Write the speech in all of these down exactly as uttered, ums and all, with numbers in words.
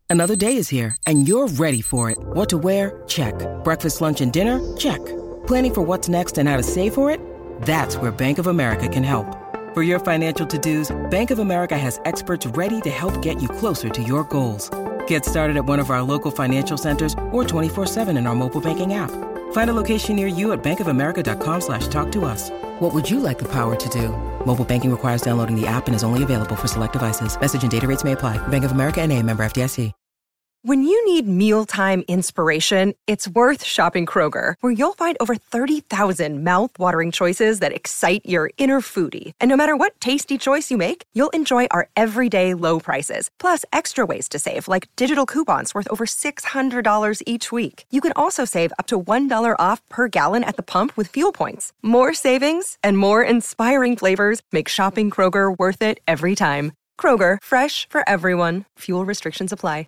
Another day is here, and you're ready for it. What to wear? Check. Breakfast, lunch, and dinner? Check. Planning for what's next and how to save for it? That's where Bank of America can help. For your financial to-dos, Bank of America has experts ready to help get you closer to your goals. Get started at one of our local financial centers or twenty-four seven in our mobile banking app. Find a location near you at bankofamerica.com slash talk to us. What would you like the power to do? Mobile banking requires downloading the app and is only available for select devices. Message and data rates may apply. Bank of America N A, member F D I C. When you need mealtime inspiration, it's worth shopping Kroger, where you'll find over thirty thousand mouth-watering choices that excite your inner foodie. And no matter what tasty choice you make, you'll enjoy our everyday low prices, plus extra ways to save, like digital coupons worth over six hundred dollars each week. You can also save up to one dollar off per gallon at the pump with fuel points. More savings and more inspiring flavors make shopping Kroger worth it every time. Kroger, fresh for everyone. Fuel restrictions apply.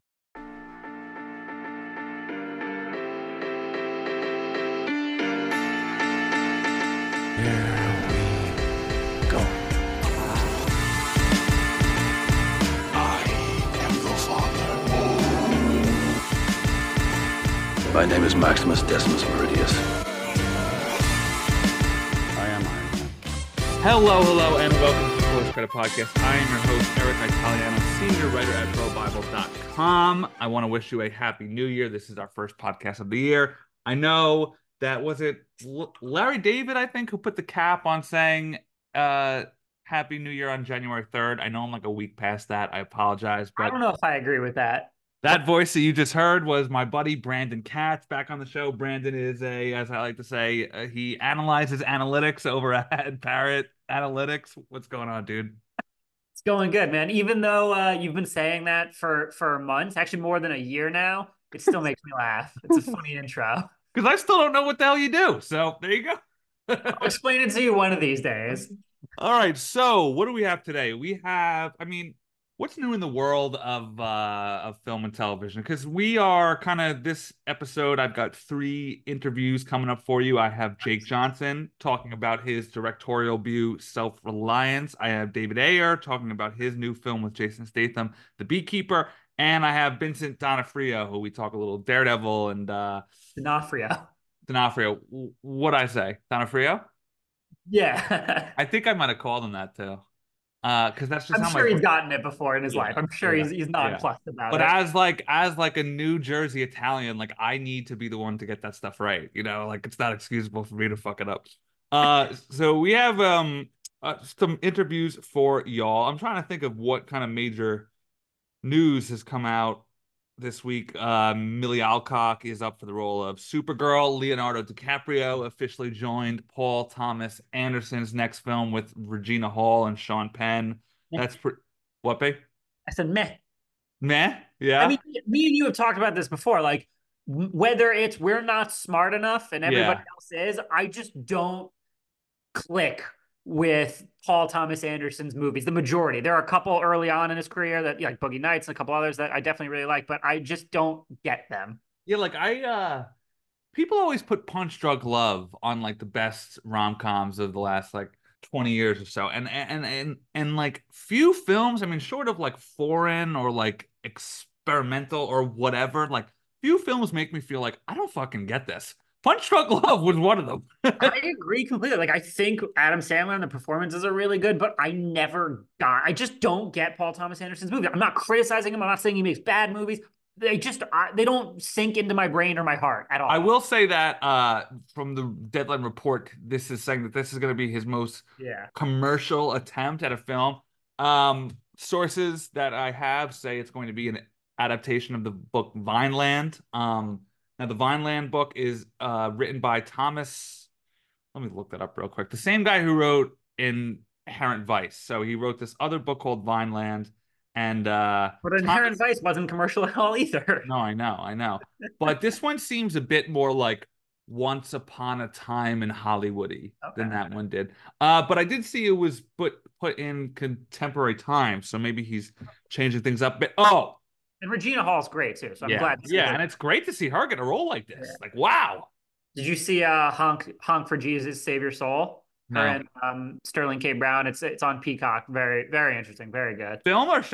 My name is Maximus Decimus Meridius. I am Iron Man. Hello, hello, and welcome to the Post Credit Podcast. I am your host, Eric Italiano, senior writer at pro bible dot com. I want to wish you a happy new year. This is our first podcast of the year. I know that, was it Larry David, I think, who put the cap on saying uh, happy new year on January third. I know I'm like a week past that. I apologize. But I don't know if I agree with that. That voice that you just heard was my buddy Brandon Katz back on the show. Brandon is a, as I like to say, uh, he analyzes analytics over at Parrot Analytics. What's going on, dude? It's going good, man. Even though uh, you've been saying that for, for months, actually more than a year now, it still makes me laugh. It's a funny intro. Because I still don't know what the hell you do. So there you go. I'll explain it to you one of these days. All right. So what do we have today? We have, I mean, what's new in the world of uh, of film and television? Because we are kind of, this episode, I've got three interviews coming up for you. I have Jake Johnson talking about his directorial debut, Self-Reliance. I have David Ayer talking about his new film with Jason Statham, The Beekeeper. And I have Vincent D'Onofrio, who we talk a little Daredevil and... Uh, D'Onofrio. D'Onofrio. What'd I say? D'Onofrio? Yeah. I think I might have called him that, too. Uh, because that's just I'm how sure my... he's gotten it before in his yeah, life. I'm sure yeah, he's he's not yeah. plussed about but it. But as like as like a New Jersey Italian, like I need to be the one to get that stuff right. You know, like it's not excusable for me to fuck it up. Uh, so we have um uh, some interviews for y'all. I'm trying to think of what kind of major news has come out this week. Uh, Millie Alcock is up for the role of Supergirl. Leonardo DiCaprio officially joined Paul Thomas Anderson's next film with Regina Hall and Sean Penn. That's pretty... What, babe? I said meh. Meh? Yeah. I mean, me and you have talked about this before. Like, whether it's we're not smart enough and everybody yeah. else is, I just don't click with Paul Thomas Anderson's movies. The majority. There are a couple early on in his career that, like Boogie Nights and a couple others that I definitely really like, but I just don't get them. Yeah, like I... uh people always put Punch Drunk Love on like the best rom-coms of the last like twenty years or so, and and and and like few films, I mean, short of like foreign or like experimental or whatever, like few films make me feel like I don't fucking get this. Punch Drunk Love was one of them. I agree completely. Like, I think Adam Sandler and the performances are really good, but I never got, I just don't get Paul Thomas Anderson's movie. I'm not criticizing him. I'm not saying he makes bad movies. They just, they don't sink into my brain or my heart at all. I will say that uh, from the Deadline report, this is saying that this is going to be his most yeah. commercial attempt at a film. Um, sources that I have say it's going to be an adaptation of the book Vineland. Um, now, the Vineland book is uh, written by Thomas. Let me look that up real quick. The same guy who wrote Inherent Vice. So he wrote this other book called Vineland. And uh but Inherent Vice wasn't commercial at all either. No, I know, I know. But this one seems a bit more like Once Upon a Time in Hollywood-y okay. than that one did. Uh, but I did see it was put put in contemporary time, so maybe he's changing things up a bit. Oh, and Regina Hall's great too, so I'm yeah. glad. To see yeah, her. And it's great to see her get a role like this. Yeah. Like, wow. Did you see uh Honk Honk for Jesus, Save Your Soul? No. And um, Sterling K. Brown. It's it's on Peacock. Very, very interesting. Very good. Film or show?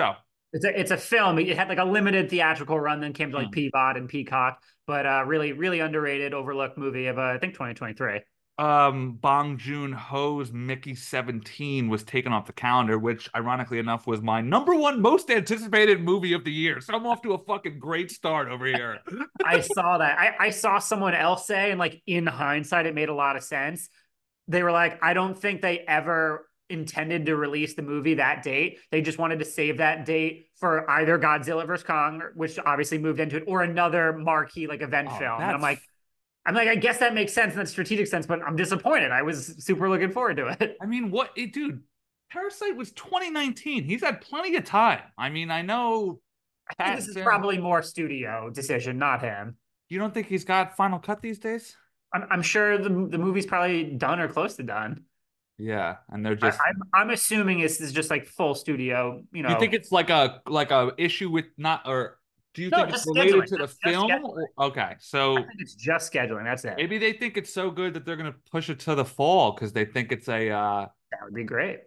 It's a it's a film. It had like a limited theatrical run, then came to like Hmm. P V O D and Peacock, but uh, really really underrated, overlooked movie of uh, I think twenty twenty-three. Um, Bong Joon-ho's Mickey seventeen was taken off the calendar, which ironically enough was my number one most anticipated movie of the year. So I'm off to a fucking great start over here. I saw that. I, I saw someone else say, and like in hindsight, it made a lot of sense. They were like, I don't think they ever intended to release the movie that date. They just wanted to save that date for either Godzilla versus Kong, which obviously moved into it, or another marquee like event Oh, film. And I'm that's like, I'm like, I guess that makes sense in that strategic sense, but I'm disappointed. I was super looking forward to it. I mean, what it, dude, Parasite was twenty nineteen. He's had plenty of time. I mean, I know I think this is Pattinson. probably more studio decision, not him. You don't think he's got Final Cut these days? I'm, I'm sure the the movie's probably done or close to done. Yeah, and they're I, just. I'm I'm assuming this is just like full studio. You You think know, it's like a like a issue with not, or do you no, think it's just related scheduling. to the Just, just film? scheduling. Or- Okay, I so think it's just scheduling. That's it. maybe they think it's so good that they're gonna push it to the fall because they think it's a. Uh, That would be great.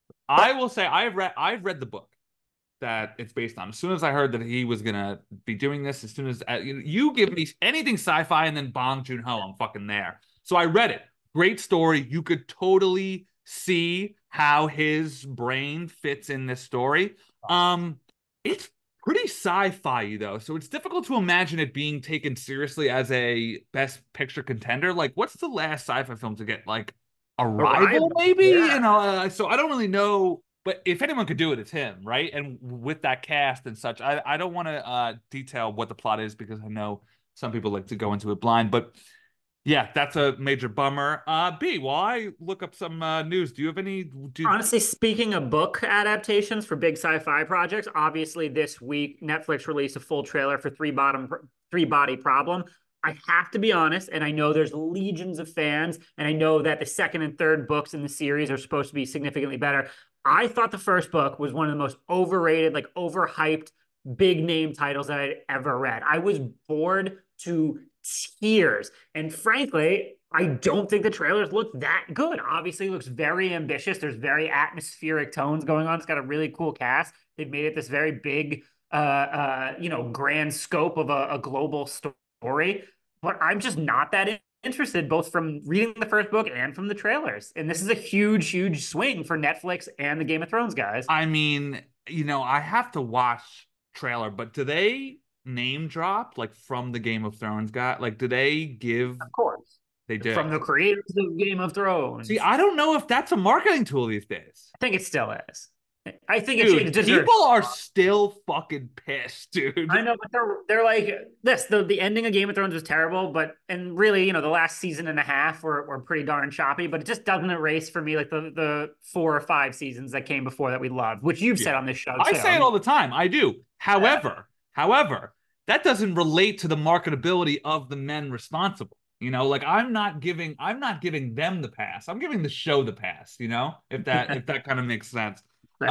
I will say I've read I've read the book that it's based on. As soon as I heard that he was gonna be doing this, as soon as uh, you, you give me anything sci-fi and then Bong Joon-ho, I'm fucking there. So I read it. Great story. You could totally see how his brain fits in this story. Um, it's pretty sci-fi though, so it's difficult to imagine it being taken seriously as a best picture contender. Like, what's the last sci-fi film to get like Arrival, Arrival. maybe? Yeah. You know, uh, so I don't really know. But if anyone could do it, it's him, right? And with that cast and such, I, I don't want to uh, detail what the plot is because I know some people like to go into it blind. But yeah, that's a major bummer. Uh, B, while I look up some uh, news, do you have any? Do Honestly, speaking of book adaptations for big sci-fi projects, obviously this week Netflix released a full trailer for Three Bottom Three Body Problem. I have to be honest, and I know there's legions of fans, and I know that the second and third books in the series are supposed to be significantly better. I thought the first book was one of the most overrated, like overhyped, big name titles that I'd ever read. I was bored to tears. And frankly, I don't think the trailers look that good. Obviously, it looks very ambitious. There's very atmospheric tones going on. It's got a really cool cast. They've made it this very big, uh, uh, you know, grand scope of a, a global story. But I'm just not that interested, both from reading the first book and from the trailers. And this is a huge, huge swing for Netflix and the Game of Thrones guys. I mean, you know, I have to watch trailer, but do they name drop like from the Game of Thrones guy? Like, do they give? Of course. They do. From the creators of Game of Thrones. See, I don't know if that's a marketing tool these days. I think it still is. I think Dude, it, it people are still fucking pissed, dude. I know, but they're they're like this. The the ending of Game of Thrones was terrible, but and really, you know, the last season and a half were, were pretty darn choppy. But it just doesn't erase for me like the the four or five seasons that came before that we loved, which you've said Yeah. on this show. I too. say it all the time. I do. However, however, that doesn't relate to the marketability of the men responsible. You know, like I'm not giving I'm not giving them the pass. I'm giving the show the pass, you know? If that if that kind of makes sense.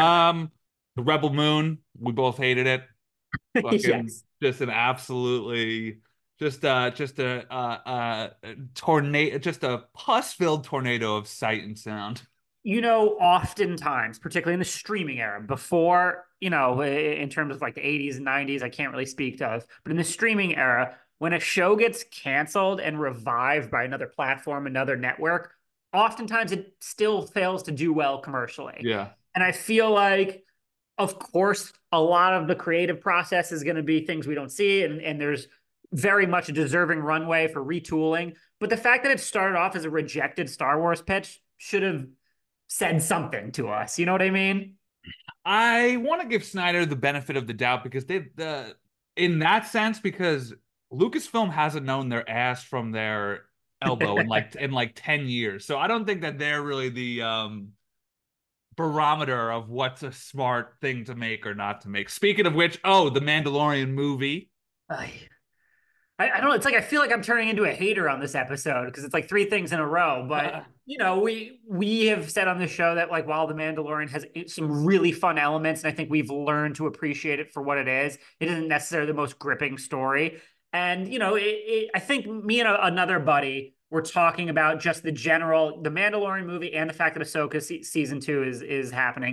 Um The Rebel Moon, we both hated it. Fucking Yes. just an absolutely just uh just a uh uh tornado, just a pus-filled tornado of sight and sound. You know, oftentimes, particularly in the streaming era, before, you know, in terms of like the eighties and nineties, I can't really speak of, but in the streaming era, when a show gets canceled and revived by another platform, another network, oftentimes it still fails to do well commercially. Yeah. And I feel like, of course, a lot of the creative process is going to be things we don't see, and, and there's very much a deserving runway for retooling. But the fact that it started off as a rejected Star Wars pitch should have said something to us. You know what I mean? I want to give Snyder the benefit of the doubt because they the in that sense, because Lucasfilm hasn't known their ass from their elbow in like in like ten years. So I don't think that they're really the um barometer of what's a smart thing to make or not to make. Speaking of which, oh, the Mandalorian movie. I, I don't know. It's like I feel like I'm turning into a hater on this episode because it's like three things in a row. But Uh, you know, we we have said on this show that like while the Mandalorian has some really fun elements, and I think we've learned to appreciate it for what it is, it isn't necessarily the most gripping story. And you know, it, it, I think me and a, another buddy were talking about just the general the Mandalorian movie and the fact that Ahsoka se- season two is is happening.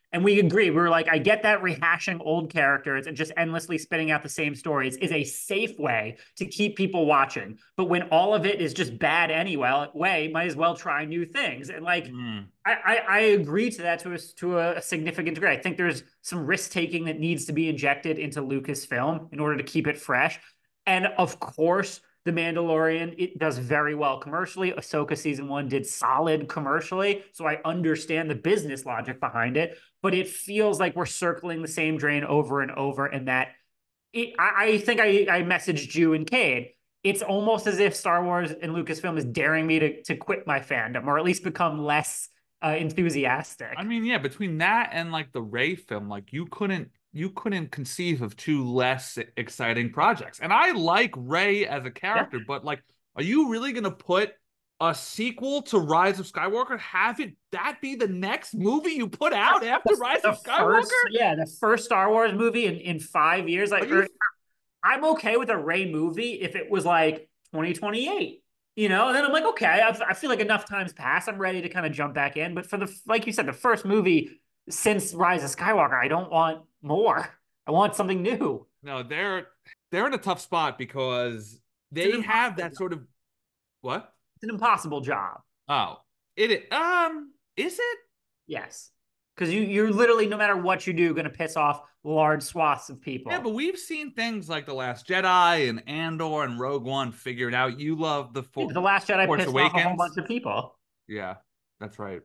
And we agree. We were like, I get that rehashing old characters and just endlessly spitting out the same stories is a safe way to keep people watching. But when all of it is just bad anyway, way, might as well try new things. And like, mm. I, I, I agree to that to a, to a significant degree. I think there's some risk taking that needs to be injected into Lucasfilm in order to keep it fresh. And of course, The Mandalorian, it does very well commercially. Ahsoka season one did solid commercially. So I understand the business logic behind it, but it feels like we're circling the same drain over and over. And that it, I, I think I, I messaged you and Cade. It's almost as if Star Wars and Lucasfilm is daring me to, to quit my fandom or at least become less uh, enthusiastic. I mean, yeah, between that and like the Rey film, like you couldn't you couldn't conceive of two less exciting projects. And I like Rey as a character, yeah. but like, are you really going to put a sequel to Rise of Skywalker? Have it that be the next movie you put out after the, Rise the of Skywalker? First, yeah, the first Star Wars movie in, in five years. Like, you... I'm okay with a Rey movie if it was like twenty twenty-eight. You know, and then I'm like, okay, I, I feel like enough time's passed. I'm ready to kind of jump back in. But for the, like you said, the first movie since Rise of Skywalker, I don't want more. I want something new. No, they're they're in a tough spot because they have that sort of what? It's an impossible job. Oh, it um is it? Yes, because you you're literally no matter what you do, going to piss off large swaths of people. Yeah, but we've seen things like The Last Jedi and Andor and Rogue One figure it out. You love the For- yeah, The Last Jedi Force pissed Awakens. off a whole bunch of people. Yeah, that's right.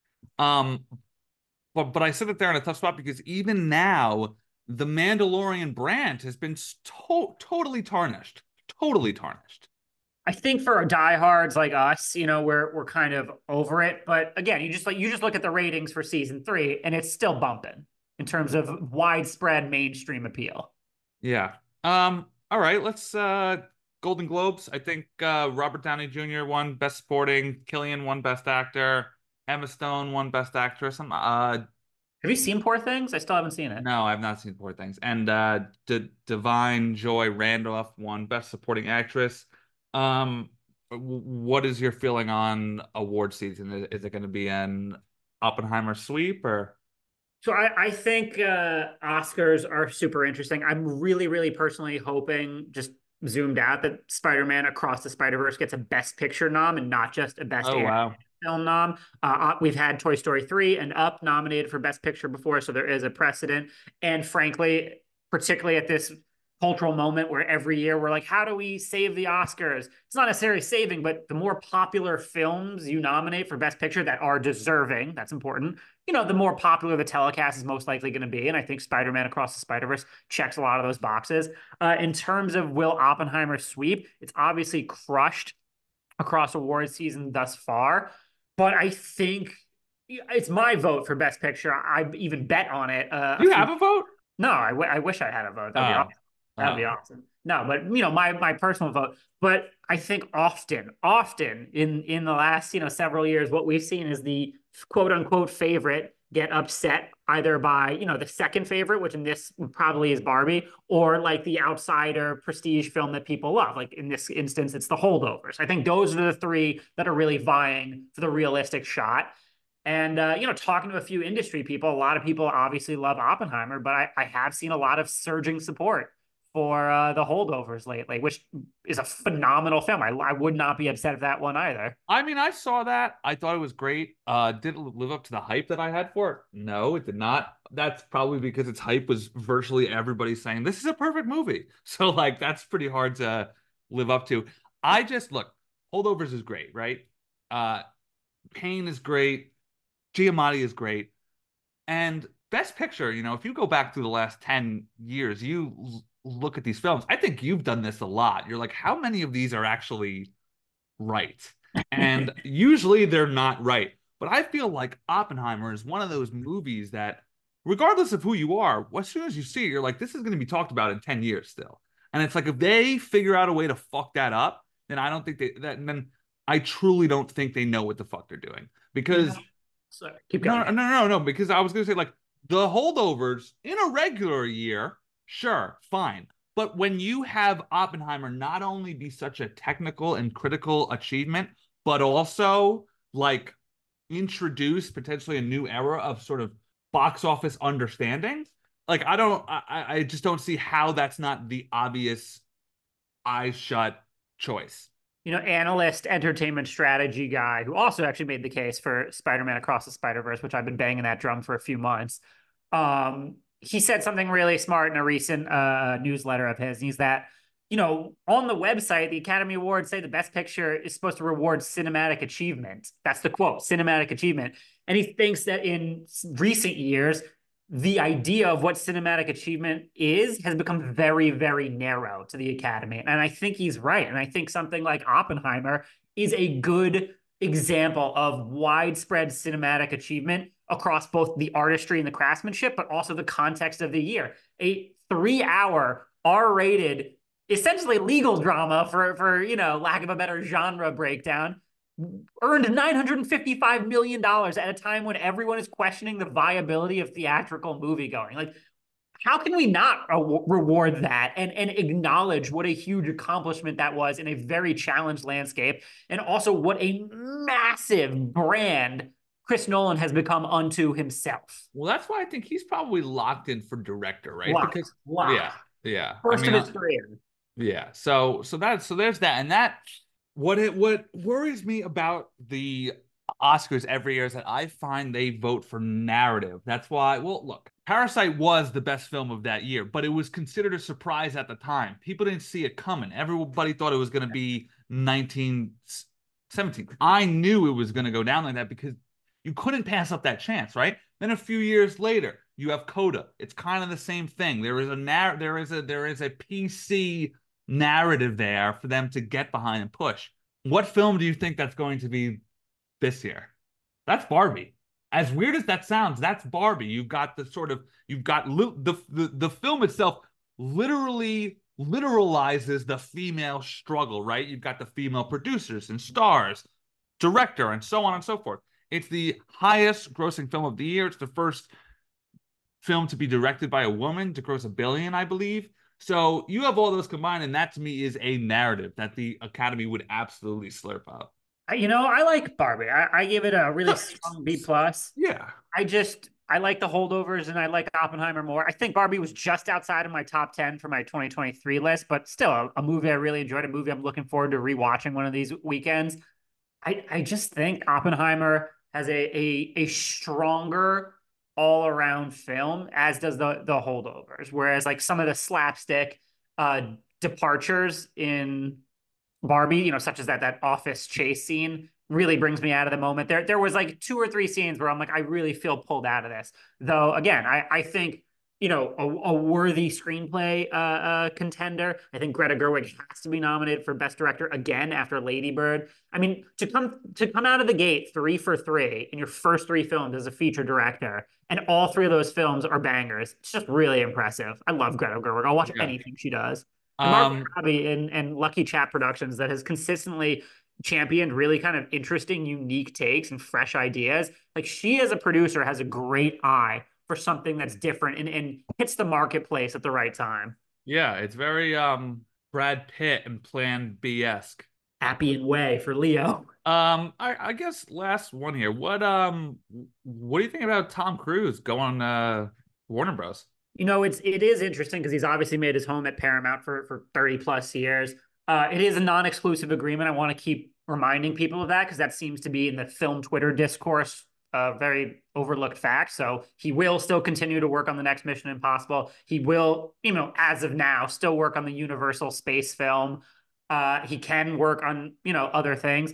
Um. But but I said that they're in a tough spot because even now, the Mandalorian brand has been to- totally tarnished. Totally tarnished. I think for diehards like us, you know, we're we're kind of over it. But again, you just like you just look at the ratings for season three, and it's still bumping in terms of widespread mainstream appeal. Yeah. Um. All right. Let's. Uh. Golden Globes. I think uh, Robert Downey Junior won Best Supporting. Cillian won Best Actor. Emma Stone won Best Actress. I'm, uh, Have you seen Poor Things? I still haven't seen it. No, I've not seen Poor Things. And uh, D- Divine Joy Randolph won Best Supporting Actress. Um, what is your feeling on award season? Is, is it going to be an Oppenheimer sweep or? So I, I think uh, Oscars are super interesting. I'm really, really personally hoping, just zoomed out, that Spider-Man Across the Spider-Verse gets a Best Picture nom and not just a Best Oh, wow. Film nom. Uh, we've had Toy Story three and Up nominated for Best Picture before, so there is a precedent. And frankly, particularly at this cultural moment where every year we're like, how do we save the Oscars? It's not necessarily saving, but the more popular films you nominate for Best Picture that are deserving, that's important, you know, the more popular the telecast is most likely going to be. And I think Spider-Man Across the Spider-Verse checks a lot of those boxes. Uh, in terms of will Oppenheimer sweep, it's obviously crushed across award season thus far. But I think it's my vote for Best Picture. I even bet on it. Uh, Do you have a vote? No, I, w- I wish I had a vote. That'd be Oh. awesome. That'd Oh. be awesome. No, but you know, my my personal vote. But I think often, often in in the last you know several years, what we've seen is the quote unquote favorite get upset either by you know the second favorite, which in this probably is Barbie, or like the outsider prestige film that people love. Like in this instance, it's The Holdovers. I think those are the three that are really vying for the realistic shot. And, uh, you know, talking to a few industry people, a lot of people obviously love Oppenheimer, but I, I have seen a lot of surging support for uh, The Holdovers lately, which is a phenomenal film. I, I would not be upset at that one either. I mean, I saw that. I thought it was great. Uh, did it live up to the hype that I had for it? No, it did not. That's probably because its hype was virtually everybody saying, this is a perfect movie. So, like, that's pretty hard to live up to. I just, look, Holdovers is great, right? Uh, Payne is great. Giamatti is great. And Best Picture, you know, if you go back through the last ten years, you l- look at these films. I think you've done this a lot. You're like, how many of these are actually right? And usually they're not right. But I feel like Oppenheimer is one of those movies that, regardless of who you are, as soon as you see it, you're like, this is going to be talked about in ten years still. And it's like, if they figure out a way to fuck that up, then I don't think they, that, then I truly don't think they know what the fuck they're doing. Because... Yeah. Sorry, keep going. No, no, no, no, because I was going to say, like, The Holdovers in a regular year, sure, fine. But when you have Oppenheimer not only be such a technical and critical achievement, but also, like, introduce potentially a new era of sort of box office understanding. Like, I don't, I, I just don't see how that's not the obvious eyes shut choice. You know, analyst, entertainment strategy guy who also actually made the case for Spider-Man Across the Spider-Verse, which I've been banging that drum for a few months. Um, he said something really smart in a recent uh, newsletter of his. And he's that, you know, on the website, the Academy Awards say the Best Picture is supposed to reward cinematic achievement. That's the quote, cinematic achievement. And he thinks that in recent years, the idea of what cinematic achievement is has become very, very narrow to the Academy. And I think he's right. And I think something like Oppenheimer is a good example of widespread cinematic achievement across both the artistry and the craftsmanship, but also the context of the year. A three-hour R-rated, essentially legal drama, for, for, you know, lack of a better genre breakdown, earned nine hundred fifty-five million dollars at a time when everyone is questioning the viability of theatrical moviegoing. Like, how can we not reward that and, and acknowledge what a huge accomplishment that was in a very challenged landscape, and also what a massive brand Chris Nolan has become unto himself? Well, that's why I think he's probably locked in for director, right? Locked, because locked. yeah, yeah, first I mean, of his career. Yeah, so so that so there's that, and that what it what worries me about the Oscars every year is that I find they vote for narrative. That's why, well, look, Parasite was the best film of that year, but it was considered a surprise at the time. People didn't see it coming. Everybody thought it was going to be nineteen seventeen. I knew it was going to go down like that because you couldn't pass up that chance, right? Then a few years later, you have Coda. It's kind of the same thing. There is a narr- there is a there is a P C narrative there for them to get behind and push. What film do you think that's going to be this year? That's Barbie. As weird as that sounds, that's Barbie. You've got the sort of you've got li- the, the the film itself literally literalizes the female struggle, right? You've got the female producers and stars, director, and so on and so forth. It's the highest grossing film of the year. It's the first film to be directed by a woman to gross a billion, I believe. So you have all those combined, and that to me is a narrative that the Academy would absolutely slurp up. You know, I like Barbie. I, I give it a really strong B plus. Yeah. I just I like the holdovers, and I like Oppenheimer more. I think Barbie was just outside of my top ten for my twenty twenty-three list, but still a, a movie I really enjoyed, a movie I'm looking forward to rewatching one of these weekends. I, I just think Oppenheimer has a a, a stronger all-around film, as does the the holdovers. Whereas like some of the slapstick uh, departures in Barbie, you know, such as that that office chase scene, really brings me out of the moment. There there was like two or three scenes where I'm like, I really feel pulled out of this. Though again, I I think, you know, a, a worthy screenplay uh, uh, contender. I think Greta Gerwig has to be nominated for Best Director again after Lady Bird. I mean, to come to come out of the gate three for three in your first three films as a feature director, and all three of those films are bangers. It's just really impressive. I love Greta Gerwig. I'll watch yeah. anything she does. And Margot um, Robbie and, and Lucky Chat Productions that has consistently championed really kind of interesting, unique takes and fresh ideas. Like, she as a producer has a great eye for something that's different and, and hits the marketplace at the right time. Yeah, it's very um Brad Pitt and Plan B-esque. Appian Way for Leo. Um, I, I guess last one here. What um what do you think about Tom Cruise going uh Warner Bros? You know, it's it is interesting because he's obviously made his home at Paramount for for thirty plus years. Uh, it is a non-exclusive agreement. I want to keep reminding people of that because that seems to be in the film Twitter discourse a very overlooked fact. So he will still continue to work on the next Mission Impossible. He will, you know, as of now, still work on the Universal space film. Uh, he can work on, you know, other things.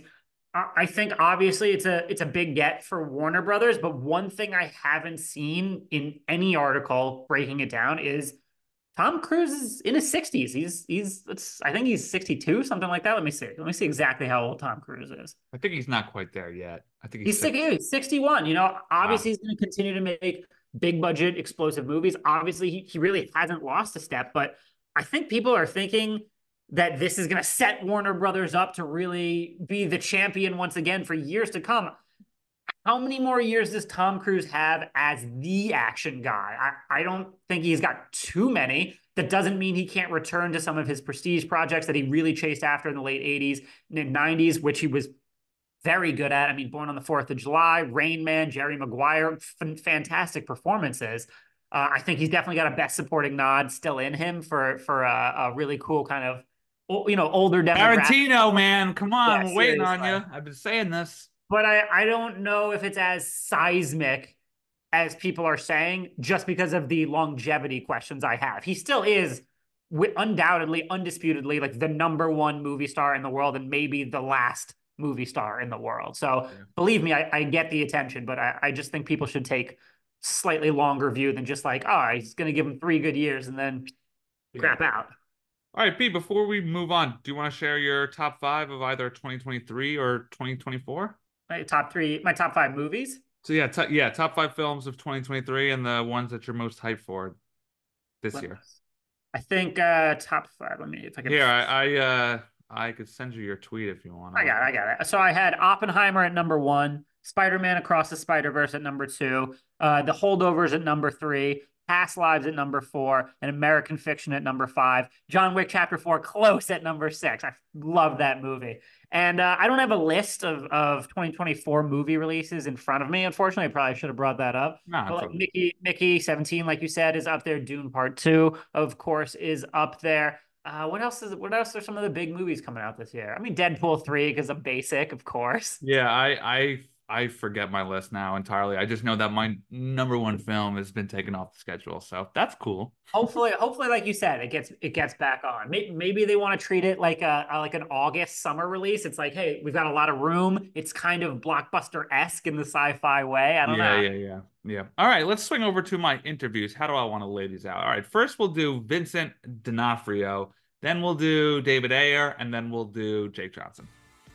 I think obviously it's a it's a big get for Warner Brothers, but one thing I haven't seen in any article breaking it down is Tom Cruise is in his sixties. He's he's it's, I think he's sixty-two, something like that. Let me see. Let me see exactly how old Tom Cruise is. I think he's not quite there yet. I think he's, he's sixty, sixty-one. You know, obviously wow. He's going to continue to make big budget explosive movies. Obviously, he, he really hasn't lost a step, but I think people are thinking that this is going to set Warner Brothers up to really be the champion once again for years to come. How many more years does Tom Cruise have as the action guy? I, I don't think he's got too many. That doesn't mean he can't return to some of his prestige projects that he really chased after in the late eighties and nineties, which he was very good at. I mean, Born on the Fourth of July, Rain Man, Jerry Maguire, f- fantastic performances. Uh, I think he's definitely got a Best Supporting nod still in him for for a, a really cool kind of, you know, older demographic. Tarantino, man, come on, Yeah, we're waiting on seriously. you. I've been saying this. But I, I don't know if it's as seismic as people are saying, just because of the longevity questions I have. He still is undoubtedly, undisputedly, like the number one movie star in the world, and maybe the last movie star in the world. So yeah. Believe me, I, I get the attention, but I, I just think people should take slightly longer view than just like, oh, he's going to give him three good years and then yeah. crap out. All right, Pete, before we move on, do you want to share your top five of either twenty twenty-three or twenty twenty-four? My top three, my top five movies? So yeah, t- yeah, top five films of twenty twenty-three and the ones that you're most hyped for this Let, year. I think uh, top five. Let me, if I can. Here, I, I, uh, I could send you your tweet if you want. I got it. I got it. So I had Oppenheimer at number one, Spider-Man Across the Spider-Verse at number two, uh, The Holdovers at number three, Past Lives at number four, and American Fiction at number five. John Wick Chapter four close at number six. I love that movie. And uh, I don't have a list of, of twenty twenty-four movie releases in front of me. Unfortunately, I probably should have brought that up. Nah, but like okay. Mickey, Mickey seventeen, like you said, is up there. Dune Part two, of course, is up there. Uh, what else is? What else are some of the big movies coming out this year? I mean, Deadpool three because of basic, of course. Yeah, I, I I forget my list now entirely. I just know that my number one film has been taken off the schedule, so that's cool. Hopefully, hopefully, like you said, it gets it gets back on. Maybe, maybe they want to treat it like a, a like an August summer release. It's like, hey, we've got a lot of room. It's kind of blockbuster-esque in the sci-fi way. I don't yeah, know. Yeah, yeah, yeah, yeah. All right, let's swing over to my interviews. How do I want to lay these out? All right, first we'll do Vincent D'Onofrio, then we'll do David Ayer, and then we'll do Jake Johnson.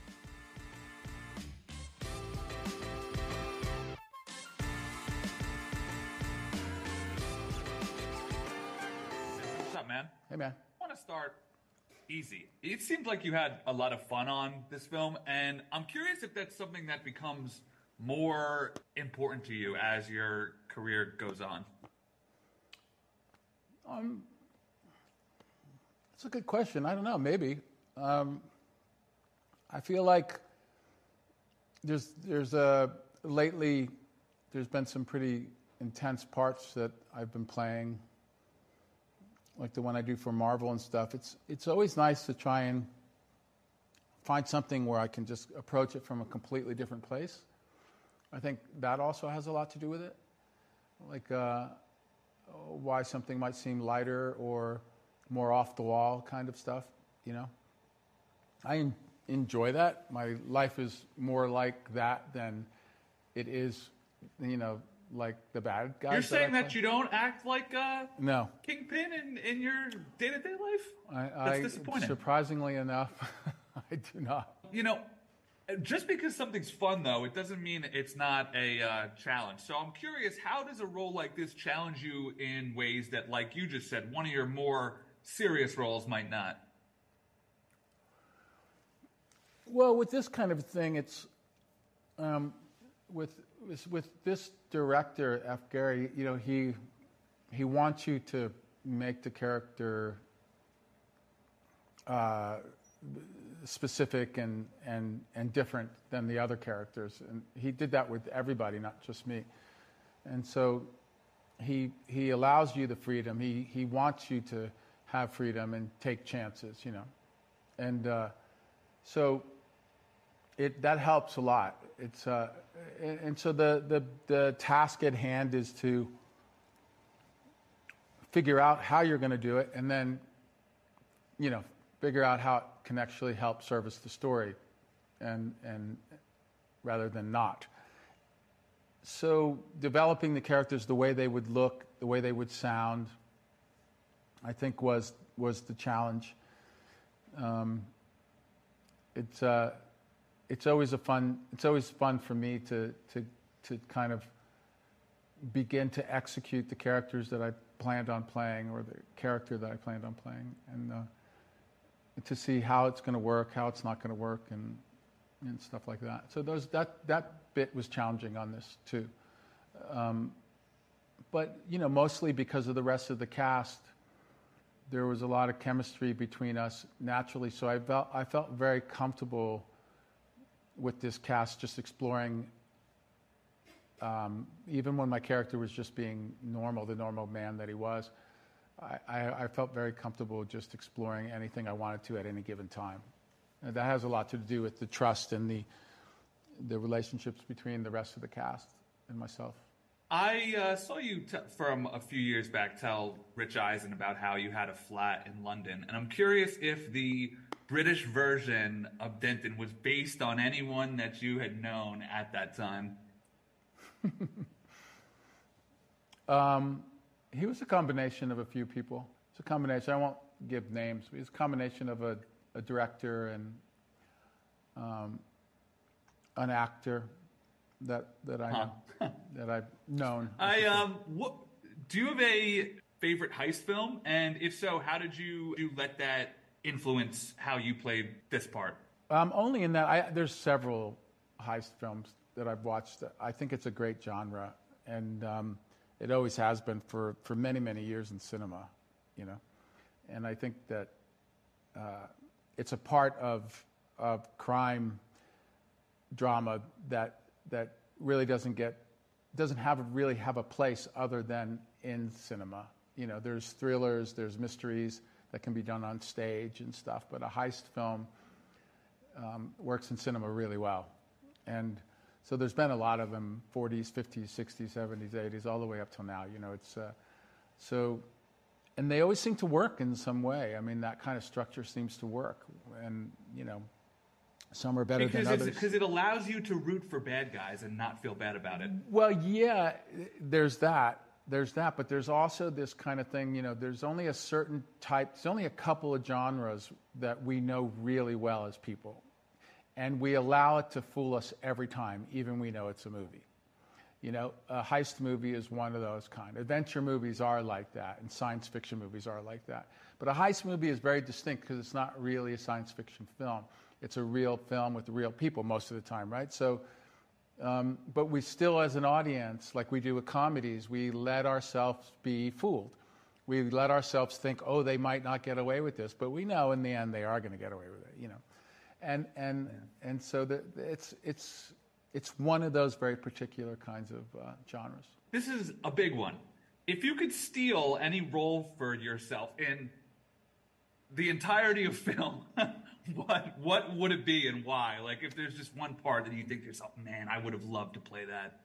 Hey, man. I want to start easy. It seemed like you had a lot of fun on this film, and I'm curious if that's something that becomes more important to you as your career goes on. Um, it's a good question. I don't know. Maybe. Um, I feel like there's there's a lately there's been some pretty intense parts that I've been playing, like the one I do for Marvel and stuff. It's it's always nice to try and find something where I can just approach it from a completely different place. I think that also has a lot to do with it, like uh, why something might seem lighter or more off the wall kind of stuff. You know, I en- enjoy that. My life is more like that than it is, you know, like the bad guys. You're saying that, that you don't act like uh, no Kingpin in, in your day-to-day life? I, That's I, disappointing. Surprisingly enough, I do not. You know, just because something's fun, though, it doesn't mean it's not a uh, challenge. So I'm curious, how does a role like this challenge you in ways that, like you just said, one of your more serious roles might not? Well, with this kind of thing, it's um, with with this director, F. Gary. You know, he he wants you to make the character uh, specific and and and different than the other characters, and he did that with everybody, not just me. And so he he allows you the freedom. He he wants you to have freedom and take chances. You know, and uh, so. It, that helps a lot. It's uh, and, and so the, the the task at hand is to figure out how you're going to do it, and then, you know, figure out how it can actually help service the story, and and rather than not. So developing the characters, the way they would look, the way they would sound, I think was was the challenge. Um, it's. Uh, It's always a fun. It's always fun for me to to to kind of begin to execute the characters that I planned on playing, or the character that I planned on playing, and uh, to see how it's going to work, how it's not going to work, and and stuff like that. So those that that bit was challenging on this too, um, but you know, mostly because of the rest of the cast, there was a lot of chemistry between us naturally. So I felt I felt very comfortable with this cast, just exploring, um, even when my character was just being normal, the normal man that he was, I, I, I felt very comfortable just exploring anything I wanted to at any given time. And that has a lot to do with the trust and the the relationships between the rest of the cast and myself. I uh, saw you t- from a few years back tell Rich Eisen about how you had a flat in London, and I'm curious if the British version of Denton was based on anyone that you had known at that time. um, he was a combination of a few people. It's a combination. I won't give names, but it's a combination of a, a director and um, an actor that that I know, huh. that I've known. I um, what do you have a favorite heist film? And if so, how did you, you let that influence how you played this part? Um, only in that I, there's several heist films that I've watched. I think it's a great genre, and um, it always has been for, for many many years in cinema, you know. And I think that uh, it's a part of of crime drama that that really doesn't get doesn't have really have a place other than in cinema. You know, there's thrillers, there's mysteries that can be done on stage and stuff, but a heist film um, works in cinema really well. And so there's been a lot of them, forties, fifties, sixties, seventies, eighties, all the way up till now. You know, it's uh, so, and they always seem to work in some way. I mean, that kind of structure seems to work, and you know. Some are better because than others. Because it allows you to root for bad guys and not feel bad about it. Well, yeah, there's that. There's that. But there's also this kind of thing, you know, there's only a certain type, there's only a couple of genres that we know really well as people. And we allow it to fool us every time, even we know it's a movie. You know, a heist movie is one of those kind. Adventure movies are like that, and science fiction movies are like that. But a heist movie is very distinct because it's not really a science fiction film. It's a real film with real people most of the time, right? So, um, but we still, as an audience, like we do with comedies, we let ourselves be fooled. We let ourselves think, oh, they might not get away with this, but we know in the end they are going to get away with it, you know. And and yeah. and so the, it's it's it's one of those very particular kinds of uh, genres. This is a big one. If you could steal any role for yourself in the entirety of film, what what would it be and why? Like, if there's just one part that you think to yourself, man, I would have loved to play that.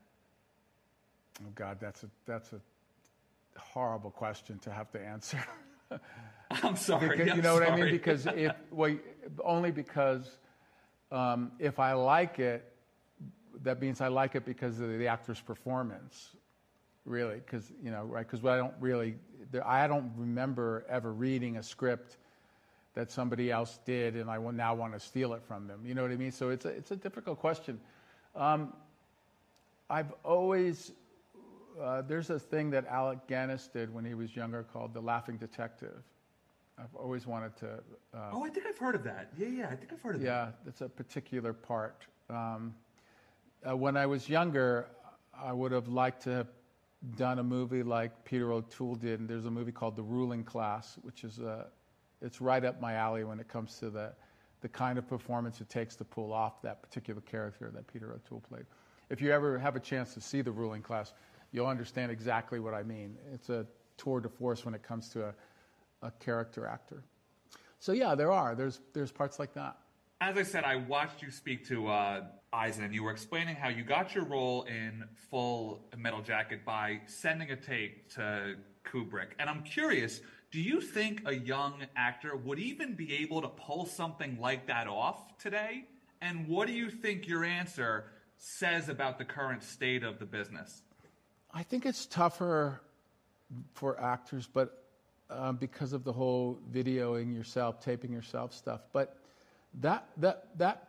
Oh God, that's a that's a horrible question to have to answer. I'm sorry. Because, I'm you know sorry. what I mean? Because if well, only because um, if I like it, that means I like it because of the actor's performance. Really, because you know, right? Because I don't really, I don't remember ever reading a script that somebody else did, and I will now want to steal it from them. You know what I mean? So it's a, it's a difficult question. Um, I've always, uh, there's a thing that Alec Guinness did when he was younger called The Laughing Detective. I've always wanted to... Uh, oh, I think I've heard of that. Yeah, yeah, I think I've heard of yeah, that. Yeah, it's a particular part. Um, uh, when I was younger, I would have liked to have done a movie like Peter O'Toole did, and there's a movie called The Ruling Class, which is a... It's right up my alley when it comes to the, the kind of performance it takes to pull off that particular character that Peter O'Toole played. If you ever have a chance to see The Ruling Class, you'll understand exactly what I mean. It's a tour de force when it comes to a, a character actor. So yeah, there are. There's there's parts like that. As I said, I watched you speak to uh, Eisen, and you were explaining how you got your role in Full Metal Jacket by sending a tape to Kubrick. And I'm curious, do you think a young actor would even be able to pull something like that off today? And what do you think your answer says about the current state of the business? I think it's tougher for actors, but uh, because of the whole videoing yourself, taping yourself stuff. But that that that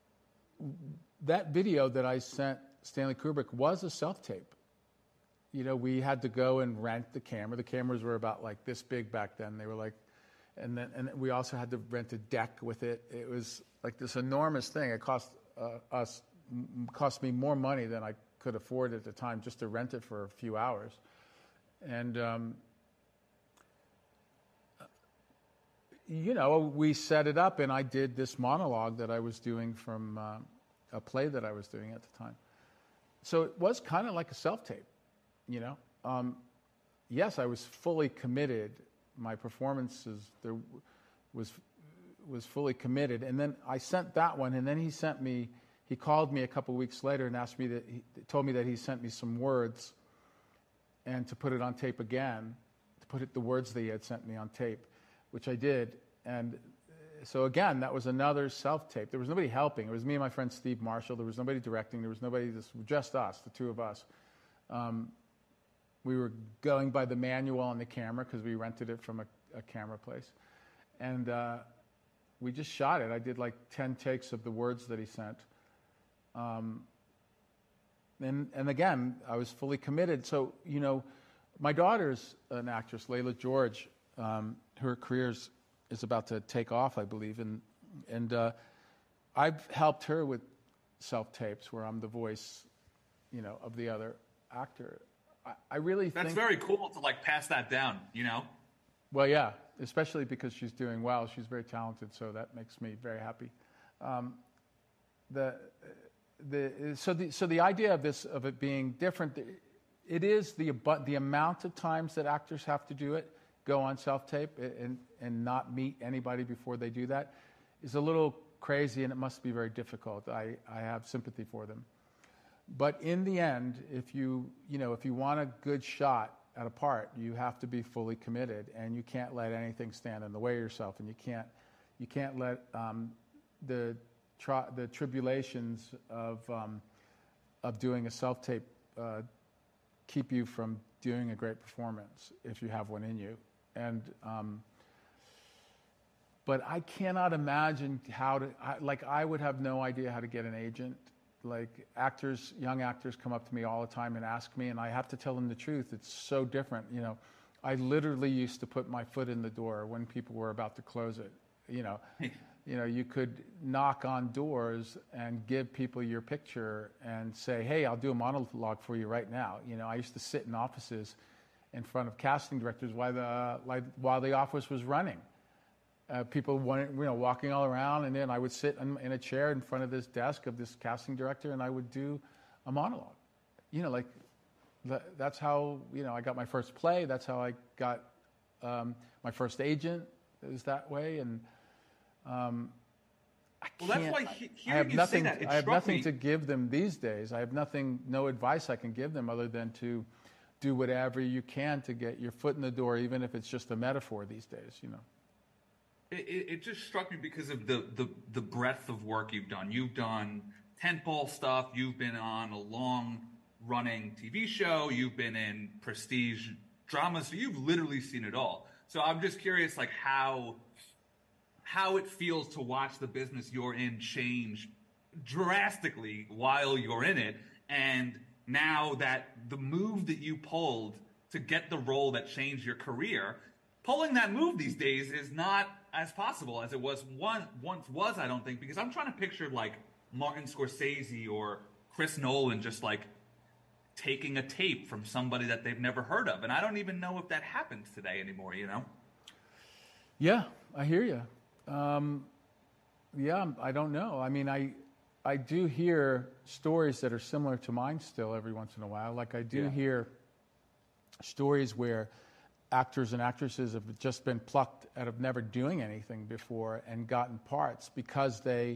that video that I sent Stanley Kubrick was a self-tape. You know, we had to go and rent the camera. The cameras were about like this big back then. They were like, and then and we also had to rent a deck with it. It was like this enormous thing. It cost uh, us, cost me more money than I could afford at the time just to rent it for a few hours. And, um, you know, we set it up, and I did this monologue that I was doing from uh, a play that I was doing at the time. So it was kind of like a self-tape, you know. Um, yes, I was fully committed. My performances there was was fully committed, and then I sent that one, and then he sent me. He called me a couple weeks later and asked me that he told me that he sent me some words, and to put it on tape again, to put it the words that he had sent me on tape, which I did, and so again that was another self-tape. There was nobody helping. It was me and my friend Steve Marshall. There was nobody directing. There was nobody. Just us, the two of us. Um, we were going by the manual on the camera because we rented it from a, a camera place, and uh, we just shot it. I did like ten takes of the words that he sent. Um, and, and again, I was fully committed. So, you know, my daughter's an actress, Layla George. Um, her career is about to take off, I believe. And, and uh, I've helped her with self-tapes where I'm the voice, you know, of the other actor. I, I really That's think... very cool to, like, pass that down, you know? Well, yeah, especially because she's doing well. She's very talented, so that makes me very happy. Um, the... The, so the so the idea of this of it being different, it is the the amount of times that actors have to do it, go on self-tape and and not meet anybody before they do that, is a little crazy, and it must be very difficult. I, I have sympathy for them, but in the end, if you you know if you want a good shot at a part, you have to be fully committed, and you can't let anything stand in the way of yourself, and you can't you can't let um, the Tri- the tribulations of um, of doing a self-tape uh, keep you from doing a great performance if you have one in you. And um, but I cannot imagine how to I, like I would have no idea how to get an agent. Like actors, young actors come up to me all the time and ask me, and I have to tell them the truth. It's so different, you know. I literally used to put my foot in the door when people were about to close it, you know. You know, you could knock on doors and give people your picture and say, hey, I'll do a monologue for you right now. You know, I used to sit in offices in front of casting directors while the, like, while the office was running. Uh, people wanted, you know, walking all around, and then I would sit in, in a chair in front of this desk of this casting director, and I would do a monologue. You know, like, that's how, you know, I got my first play. That's how I got um, my first agent. It was that way, and... Um, I well, that's why he, I have you nothing. Say that, I have nothing me. to give them these days. I have nothing, no advice I can give them other than to do whatever you can to get your foot in the door, even if it's just a metaphor these days. You know. It, it, it just struck me because of the, the the breadth of work you've done. You've done tentpole stuff. You've been on a long-running T V show. You've been in prestige dramas. So you've literally seen it all. So I'm just curious, like how. how it feels to watch the business you're in change drastically while you're in it. And now that the move that you pulled to get the role that changed your career, pulling that move these days is not as possible as it was one once was, I don't think, because I'm trying to picture like Martin Scorsese or Chris Nolan just like taking a tape from somebody that they've never heard of. And I don't even know if that happens today anymore, you know? Yeah, I hear you. Um, yeah, I don't know. I mean, I I do hear stories that are similar to mine still every once in a while. Like I do yeah. hear stories where actors and actresses have just been plucked out of never doing anything before and gotten parts because they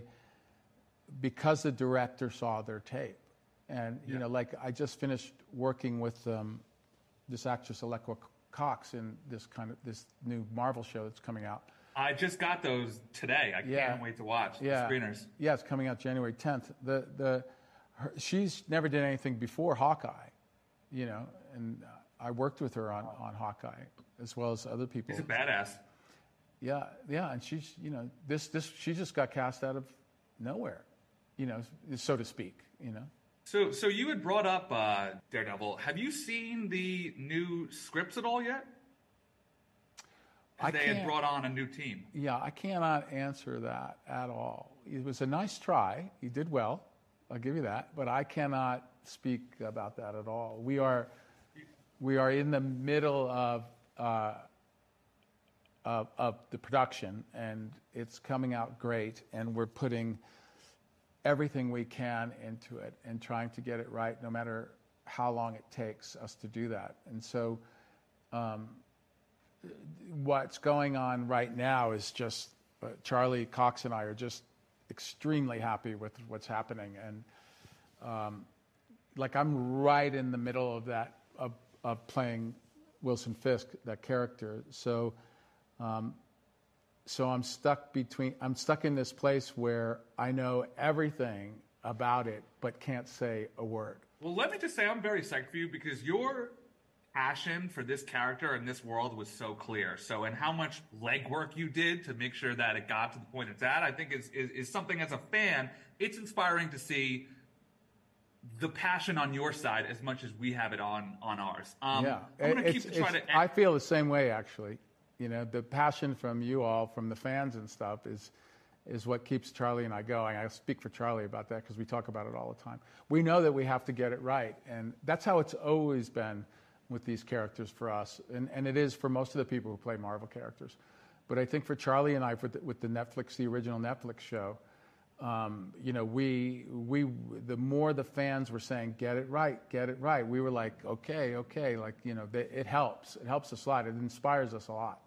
because the director saw their tape. And you yeah. know, like I just finished working with um, this actress Alekwa Cox in this kind of this new Marvel show that's coming out. I just got those today. I yeah. can't wait to watch the yeah. screeners. Yeah, it's coming out January tenth. The the her, she's never did anything before Hawkeye, you know, and I worked with her on, on Hawkeye as well as other people. She's a badass. Yeah, yeah, and she's you know this this she just got cast out of nowhere, you know, so to speak, you know. So so you had brought up uh, Daredevil. Have you seen the new scripts at all yet? I they had brought on a new team. Yeah, I cannot answer that at all. It was a nice try. He did well. I'll give you that. But I cannot speak about that at all. We are, we are in the middle of, uh, of, of the production, and it's coming out great. And we're putting everything we can into it and trying to get it right, no matter how long it takes us to do that. And so um, what's going on right now is just uh, Charlie Cox and I are just extremely happy with what's happening. And um, like I'm right in the middle of that, of, of playing Wilson Fisk, that character. So um, so I'm stuck between, I'm stuck in this place where I know everything about it, but can't say a word. Well, let me just say I'm very psyched for you because your passion for this character and this world was so clear. So, and how much legwork you did to make sure that it got to the point it's at, I think is, is, is something as a fan, it's inspiring to see the passion on your side as much as we have it on, on ours. Um, yeah, I'm going to it's, keep trying to... I feel the same way, actually. You know, the passion from you all, from the fans and stuff, is is what keeps Charlie and I going. I speak for Charlie about that because we talk about it all the time. We know that we have to get it right, and that's how it's always been with these characters for us, and, and it is for most of the people who play Marvel characters. But I think for Charlie and I, with the, with the Netflix, the original Netflix show, um, you know, we we the more the fans were saying, "Get it right, get it right," we were like, "Okay, okay," like you know, they, it helps. It helps us a lot. It inspires us a lot.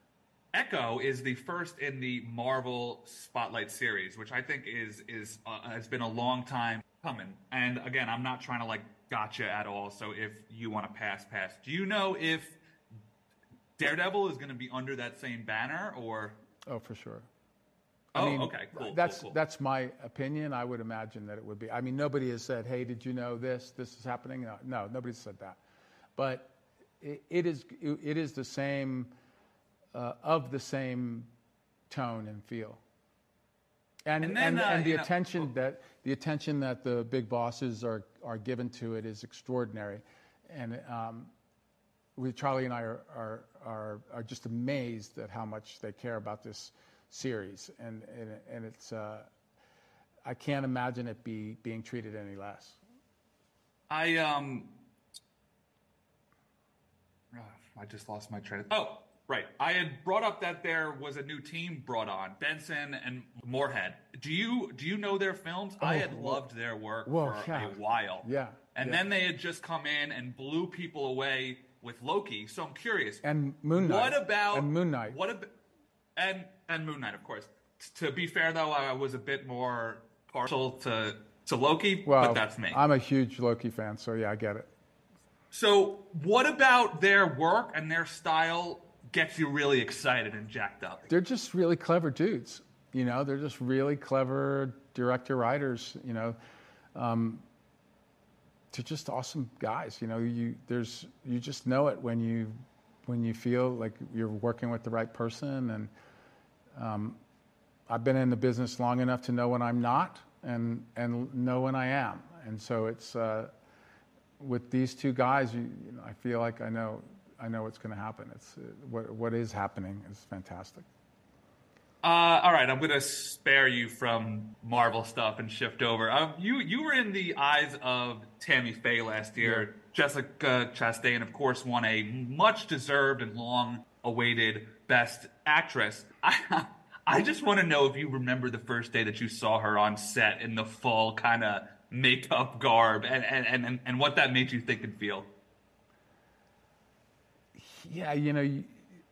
Echo is the first in the Marvel Spotlight series, which I think is is uh, has been a long time coming. And again, I'm not trying to like gotcha at all. So if you want to pass, pass. Do you know if Daredevil is going to be under that same banner or? Oh, for sure. Oh, I mean, okay, cool. That's cool, cool. that's my opinion. I would imagine that it would be. I mean, nobody has said, "Hey, did you know this? This is happening." No, no nobody's said that. But it, it is it, it is the same. Uh, of the same tone and feel, and and, then, and, uh, and the know, attention well, that the attention that the big bosses are are given to it is extraordinary, and um, we Charlie and I are, are are are just amazed at how much they care about this series, and and, and it's uh, I can't imagine it be being treated any less. I um, oh, I just lost my train of oh. Right. I had brought up that there was a new team brought on, Benson and Moorhead. Do you do you know their films? Oh, I had well, loved their work well, for yeah. a while. Yeah. And yeah. then they had just come in and blew people away with Loki. So I'm curious. And Moon Knight. What about and Moon Knight? What about and and Moon Knight, of course. To be fair though, I was a bit more partial to to Loki, well, but that's me. I'm a huge Loki fan, so yeah, I get it. So what about their work and their style gets you really excited and jacked up? They're just really clever dudes. You know, they're just really clever director writers. You know, um, they're just awesome guys. You know, you there's you just know it when you when you feel like you're working with the right person. And um, I've been in the business long enough to know when I'm not, and and know when I am. And so it's uh, with these two guys. You, you know, I feel like I know. I know what's going to happen. It's uh, what what is happening is fantastic. Uh, all right, I'm going to spare you from Marvel stuff and shift over. Um, you you were in the eyes of Tammy Faye last year. Yeah. Jessica Chastain, of course, won a much deserved and long awaited Best Actress. I I just want to know if you remember the first day that you saw her on set in the full kind of makeup garb, and and, and and what that made you think and feel. Yeah, you know, you,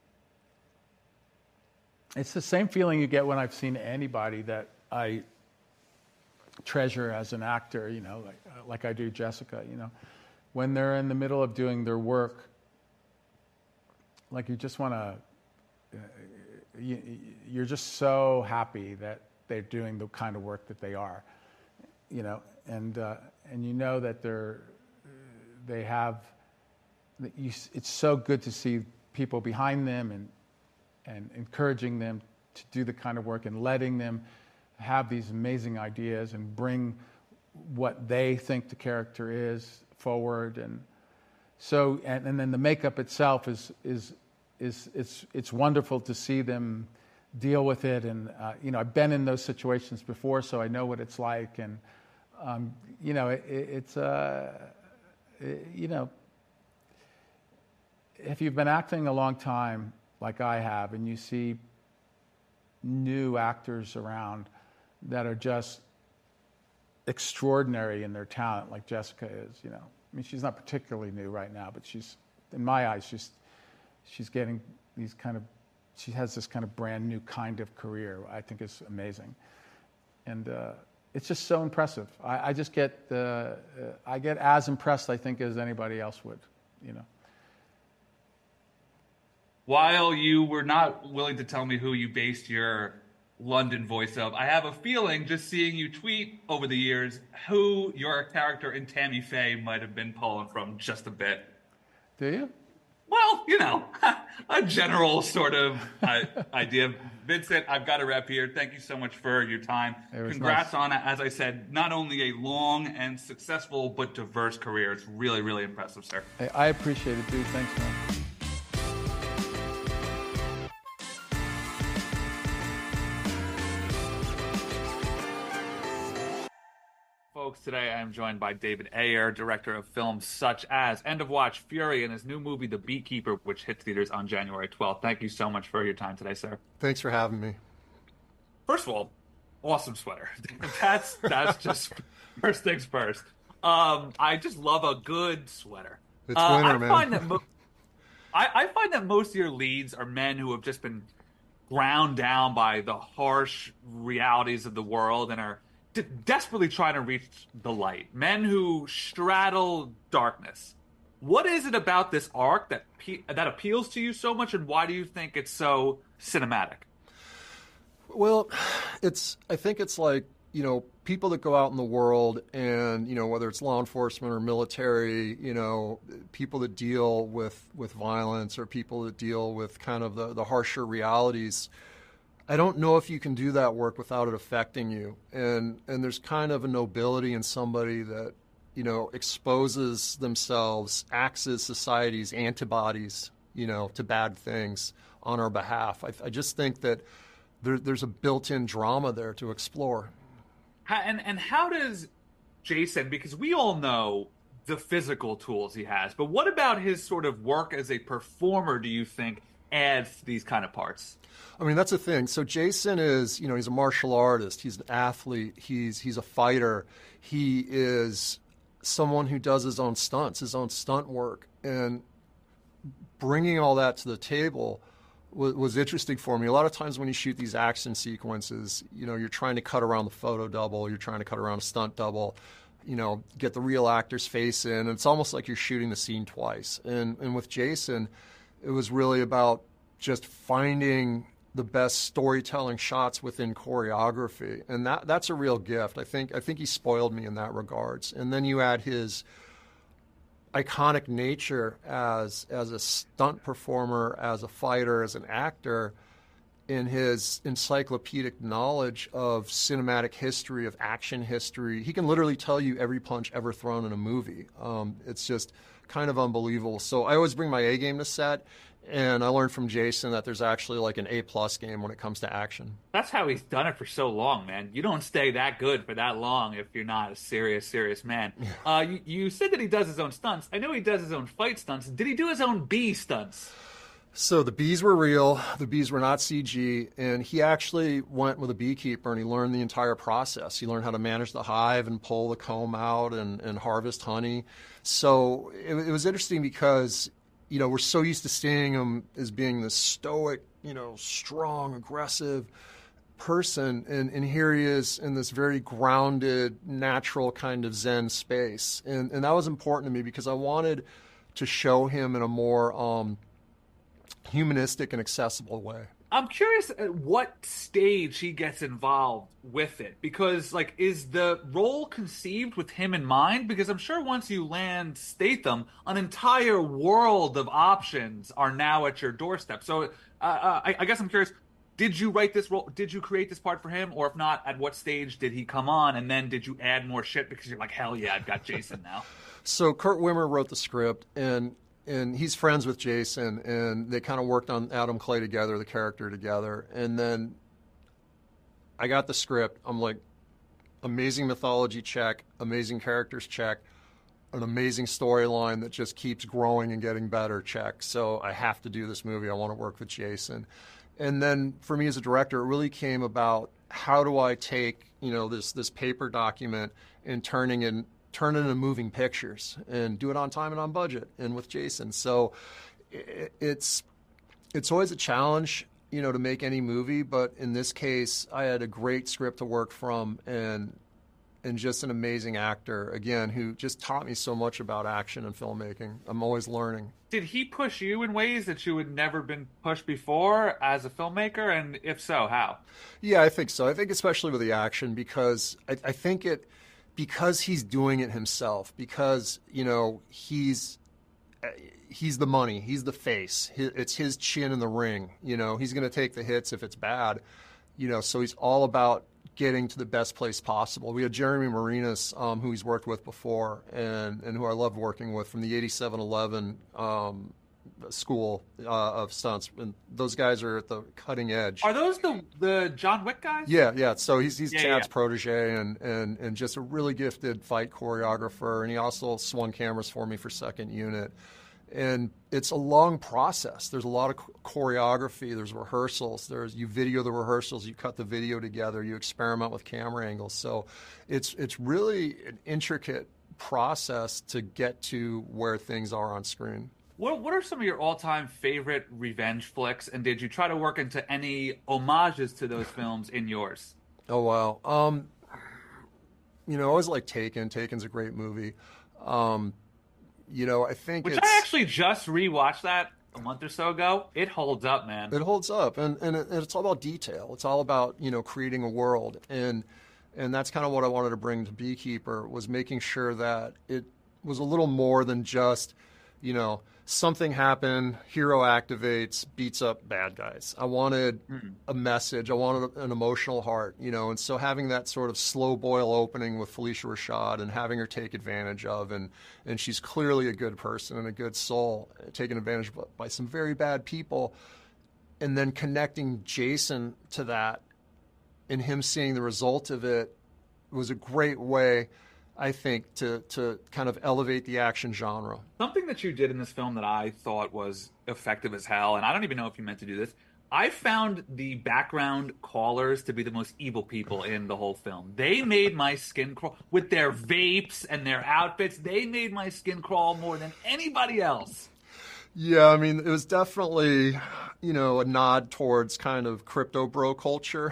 it's the same feeling you get when I've seen anybody that I treasure as an actor, you know, like like I do Jessica, you know. When they're in the middle of doing their work, like you just want to, uh, you, you're just so happy that they're doing the kind of work that they are, you know, and uh, and you know that they're, they have, You, it's so good to see people behind them and and encouraging them to do the kind of work and letting them have these amazing ideas and bring what they think the character is forward. And so and, and then the makeup itself is is is it's it's wonderful to see them deal with it. And uh, you know, I've been in those situations before, so I know what it's like. And um, you know, it, it's uh, it, you know. If you've been acting a long time, like I have, and you see new actors around that are just extraordinary in their talent, like Jessica is. You know, I mean, she's not particularly new right now, but she's, in my eyes, she's she's getting these kind of, she has this kind of brand new kind of career. I think is amazing, and uh, it's just so impressive. I, I just get uh, uh, I get as impressed, I think, as anybody else would. You know. While you were not willing to tell me who you based your London voice of, I have a feeling, just seeing you tweet over the years, who your character in Tammy Faye might have been pulling from just a bit. Do you? Well, you know, a general sort of uh, idea. Vincent, I've got a wrap here. Thank you so much for your time. Congrats nice. on, as I said, not only a long and successful but diverse career. It's really, really impressive, sir. Hey, I appreciate it, dude. Thanks, man. Folks, today I am joined by David Ayer, director of films such as End of Watch, Fury, and his new movie, The Beekeeper, which hits theaters on January twelfth. Thank you so much for your time today, sir. Thanks for having me. First of all, awesome sweater. That's that's just first things first. Um, I just love a good sweater. It's uh, winter, I man. Find that mo- I, I find that most of your leads are men who have just been ground down by the harsh realities of the world and are de- desperately trying to reach the light. Men who straddle darkness. What is it about this arc that pe- that appeals to you so much, and why do you think it's so cinematic? Well, it's I think it's like, you know, people that go out in the world and, you know, whether it's law enforcement or military, you know, people that deal with, with violence or people that deal with kind of the, the harsher realities, I don't know if you can do that work without it affecting you. And and there's kind of a nobility in somebody that, you know, exposes themselves, acts as society's antibodies, you know, to bad things on our behalf. I, I just think that there, there's a built-in drama there to explore. How, and and how does Jason, because we all know the physical tools he has, but what about his sort of work as a performer do you think adds to these kind of parts? I mean, that's the thing. So Jason is, you know, he's a martial artist. He's an athlete. He's he's a fighter. He is someone who does his own stunts, his own stunt work. And bringing all that to the table was, was interesting for me. A lot of times when you shoot these action sequences, you know, you're trying to cut around the photo double. You're trying to cut around a stunt double, you know, get the real actor's face in. And it's almost like you're shooting the scene twice. And and with Jason, it was really about just finding the best storytelling shots within choreography, and that that's a real gift. I think I think he spoiled me in that regards. And then you add his iconic nature as as a stunt performer, as a fighter, as an actor, in his encyclopedic knowledge of cinematic history, of action history. He can literally tell you every punch ever thrown in a movie. Um, it's just kind of unbelievable. So I always bring my A game to set. And I learned from Jason that there's actually like an A-plus game when it comes to action. That's how he's done it for so long, man. You don't stay that good for that long if you're not a serious, serious man. Uh, you, you said that he does his own stunts. I know he does his own fight stunts. Did he do his own bee stunts? So the bees were real. The bees were not C G. And he actually went with a beekeeper and he learned the entire process. He learned how to manage the hive and pull the comb out and, and harvest honey. So it, it was interesting because, you know, we're so used to seeing him as being this stoic, you know, strong, aggressive person. And, and here he is in this very grounded, natural kind of Zen space. And, and that was important to me because I wanted to show him in a more um, humanistic and accessible way. I'm curious at what stage he gets involved with it, because, like, is the role conceived with him in mind? Because I'm sure once you land Statham, an entire world of options are now at your doorstep. So uh, uh, I, I guess I'm curious, did you write this role? Did you create this part for him? Or if not, at what stage did he come on? And then did you add more shit because you're like, hell yeah, I've got Jason now? So Kurt Wimmer wrote the script, and And he's friends with Jason, and they kind of worked on Adam Clay together, the character together. And then I got the script. I'm like, amazing mythology check, amazing characters check, an amazing storyline that just keeps growing and getting better check. So I have to do this movie. I want to work with Jason. And then for me as a director, it really came about how do I take, you know, this this paper document and turning in turn it into moving pictures and do it on time and on budget and with Jason. So it, it's it's always a challenge, you know, to make any movie, but in this case, I had a great script to work from and and just an amazing actor, again, who just taught me so much about action and filmmaking. I'm always learning. Did he push you in ways that you had never been pushed before as a filmmaker? And if so, how? Yeah, I think so. I think especially with the action, because I, I think it, because he's doing it himself, because, you know, he's he's the money, he's the face, it's his chin in the ring, you know, he's going to take the hits if it's bad, you know, so he's all about getting to the best place possible. We had Jeremy Marinas, um, who he's worked with before, and, and who I loved working with from the eighty-seven eleven um, school uh, of stunts. And those guys are at the cutting edge. Are those the the John Wick guys? Yeah, yeah. So he's he's yeah, Chad's yeah. protege and, and, and just a really gifted fight choreographer. And he also swung cameras for me for Second Unit. And it's a long process. There's a lot of choreography. There's rehearsals. There's you video the rehearsals. You cut the video together. You experiment with camera angles. So it's it's really an intricate process to get to where things are on screen. What What are some of your all time favorite revenge flicks? And did you try to work into any homages to those films in yours? Oh wow. Um, you know, I always like Taken. Taken's a great movie. Um, You know, I think Which it's, I actually just rewatched that a month or so ago. It holds up, man. It holds up, and and, it, and it's all about detail. It's all about, you know, creating a world, and and that's kind of what I wanted to bring to Beekeeper, was making sure that it was a little more than just, you know, something happened, hero activates, beats up bad guys. I wanted mm. a message. I wanted an emotional heart, you know, and so having that sort of slow boil opening with Felicia Rashad and having her take advantage of, and, and she's clearly a good person and a good soul, taken advantage of by some very bad people, and then connecting Jason to that and him seeing the result of it was a great way, I think, to, to kind of elevate the action genre. Something that you did in this film that I thought was effective as hell, and I don't even know if you meant to do this, I found the background callers to be the most evil people in the whole film. They made my skin crawl with their vapes and their outfits. They made my skin crawl more than anybody else. Yeah, I mean, it was definitely, you know, a nod towards kind of crypto bro culture.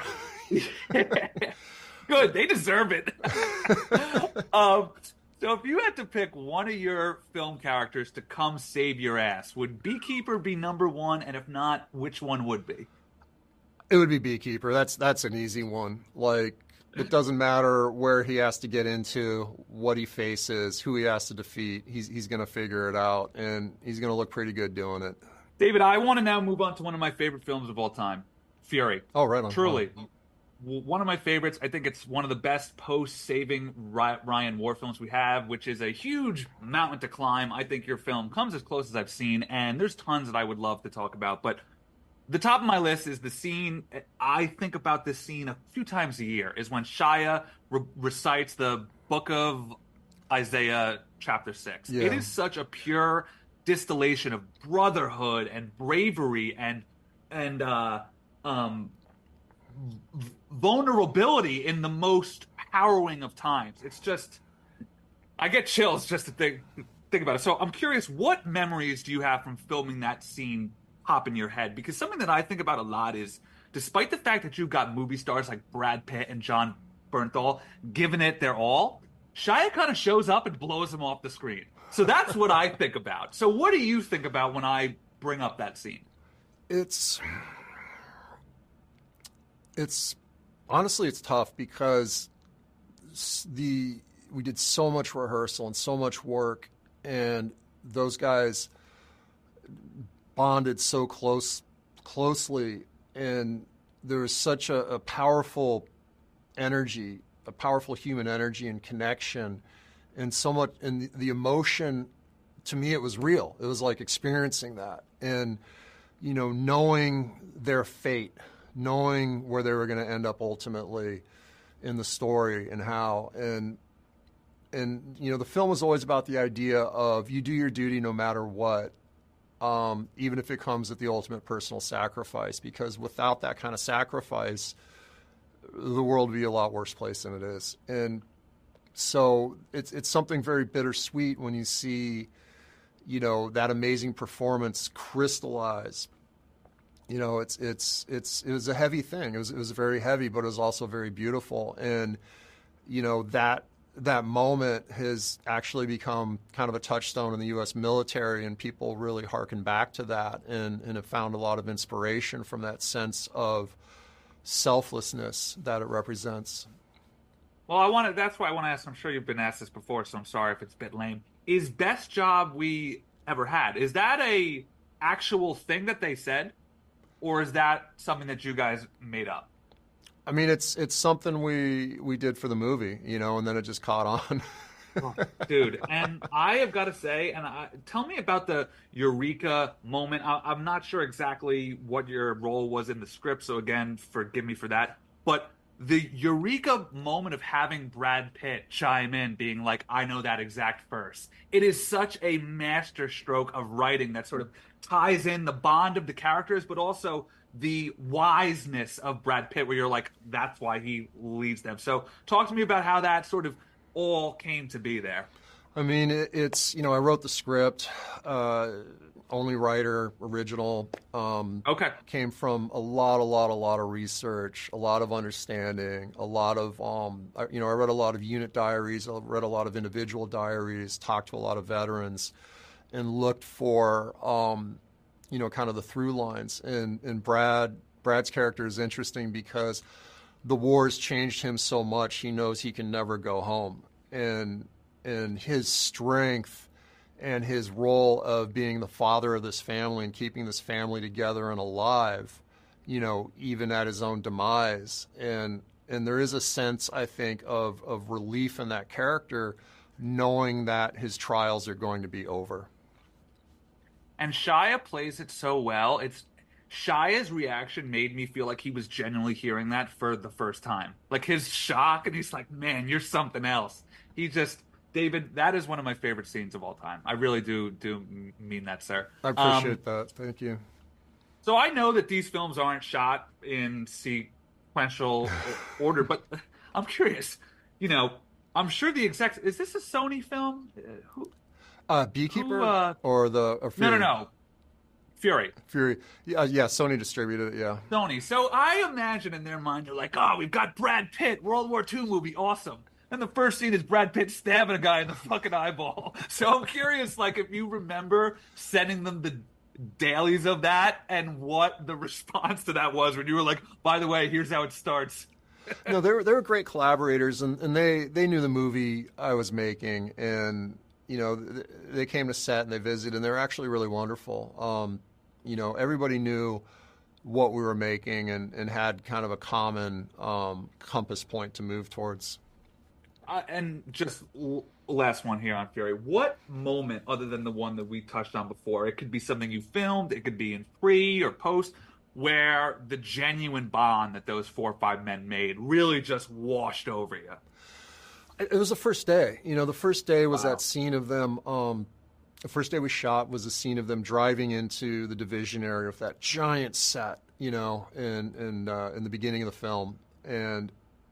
Good, they deserve it. um, so if you had to pick one of your film characters to come save your ass, would Beekeeper be number one? And if not, which one would be? It would be Beekeeper. That's that's an easy one. Like, it doesn't matter where he has to get into, what he faces, who he has to defeat. He's he's going to figure it out, and he's going to look pretty good doing it. David, I want to now move on to one of my favorite films of all time, Fury. Oh, right on. Truly. Oh. One of my favorites. I think it's one of the best post-Saving Ryan war films we have, which is a huge mountain to climb. I think your film comes as close as I've seen, and there's tons that I would love to talk about. But the top of my list is the scene. I think about this scene a few times a year, is when Shia re- recites the book of Isaiah chapter six. Yeah. It is such a pure distillation of brotherhood and bravery and, and uh, um, vulnerability in the most harrowing of times. It's just, I get chills just to think think about it. So I'm curious, what memories do you have from filming that scene pop in your head? Because something that I think about a lot is, despite the fact that you've got movie stars like Brad Pitt and Jon Bernthal giving it their all, Shia kind of shows up and blows them off the screen. So that's what I think about. So what do you think about when I bring up that scene? It's it's honestly it's tough because the we did so much rehearsal and so much work, and those guys bonded so close closely, and there was such a, a powerful energy, a powerful human energy and connection, and so much, and the, the emotion, to me, it was real. It was like experiencing that, and you know, knowing their fate, knowing where they were going to end up ultimately in the story and how, and and you know, the film was always about the idea of you do your duty no matter what. um, even if it comes at the ultimate personal sacrifice, because without that kind of sacrifice, the world would be a lot worse place than it is. And so it's it's something very bittersweet when you see, you know, that amazing performance crystallize. You know, it's it's it's it was a heavy thing. It was it was very heavy, but it was also very beautiful. And you know, that that moment has actually become kind of a touchstone in the U S military, and people really harken back to that and, and have found a lot of inspiration from that sense of selflessness that it represents. Well, I want to, that's why I want to ask, I'm sure you've been asked this before, so I'm sorry if it's a bit lame. Is best job we ever had, is that a actual thing that they said? Or is that something that you guys made up? I mean, it's it's something we we did for the movie, you know, and then it just caught on. Oh, dude, and I have got to say, and I, tell me about the Eureka moment. I, I'm not sure exactly what your role was in the script, so again, forgive me for that. But the Eureka moment of having Brad Pitt chime in, being like, I know that exact verse. It is such a master stroke of writing that sort of ties in the bond of the characters, but also the wiseness of Brad Pitt, where you're like, that's why he leads them. So talk to me about how that sort of all came to be there. I mean, it, it's, you know, I wrote the script, uh, only writer, original. Um, okay. Came from a lot, a lot, a lot of research, a lot of understanding, a lot of, um, I, you know, I read a lot of unit diaries, I read a lot of individual diaries, talked to a lot of veterans, and looked for, um, you know, kind of the through lines. And, and Brad, Brad's character is interesting because the war's changed him so much, he knows he can never go home. And, and his strength and his role of being the father of this family and keeping this family together and alive, you know, even at his own demise. And, and there is a sense, I think, of, of relief in that character, knowing that his trials are going to be over. And Shia plays it so well. It's Shia's reaction made me feel like he was genuinely hearing that for the first time. Like his shock, and he's like, man, you're something else. He just, David, that is one of my favorite scenes of all time. I really do do mean that, sir. I appreciate um, that. Thank you. So I know that these films aren't shot in sequential order, but I'm curious, you know, I'm sure the execs, is this a Sony film? Uh, who? Uh, Beekeeper Who, uh, or the or Fury? No, no, no. Fury. Fury. Yeah, yeah, Sony distributed it, yeah. Sony. So I imagine in their mind, they're like, oh, we've got Brad Pitt, World War Two movie, awesome. And the first scene is Brad Pitt stabbing a guy in the fucking eyeball. So I'm curious, like, if you remember sending them the dailies of that and what the response to that was when you were like, by the way, here's how it starts. No, they were, they were great collaborators, and, and they, they knew the movie I was making, and you know, they came to set and they visited, and they were actually really wonderful. Um, you know, everybody knew what we were making and, and had kind of a common um, compass point to move towards. Uh, and just l- last one here on Fury. What moment, other than the one that we touched on before, it could be something you filmed, it could be in pre or post, where the genuine bond that those four or five men made really just washed over you? It was the first day. You know, the first day was Wow. that scene of them. Um, the first day we shot was a scene of them driving into the division area of that giant set, you know, in in, uh, in the beginning of the film, and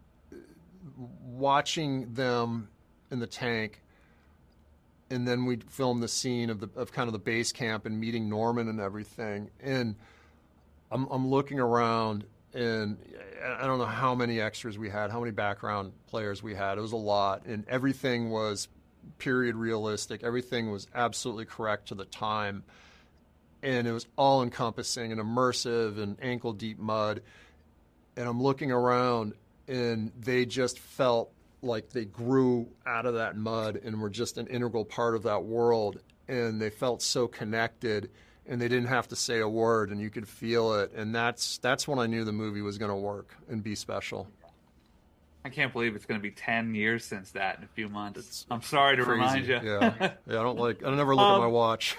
watching them in the tank. And then we filmed the scene of the of kind of the base camp and meeting Norman and everything. And I'm I'm looking around. And I don't know how many extras we had, how many background players we had. It was a lot. And everything was period realistic. Everything was absolutely correct to the time. And it was all encompassing and immersive and ankle deep mud. And I'm looking around, and they just felt like they grew out of that mud and were just an integral part of that world. And they felt so connected. And they didn't have to say a word, and you could feel it. And that's that's when I knew the movie was going to work and be special. I can't believe it's going to be ten years since that in a few months. It's, I'm sorry to crazy. remind you. yeah, yeah. I don't like. I never look um, at my watch.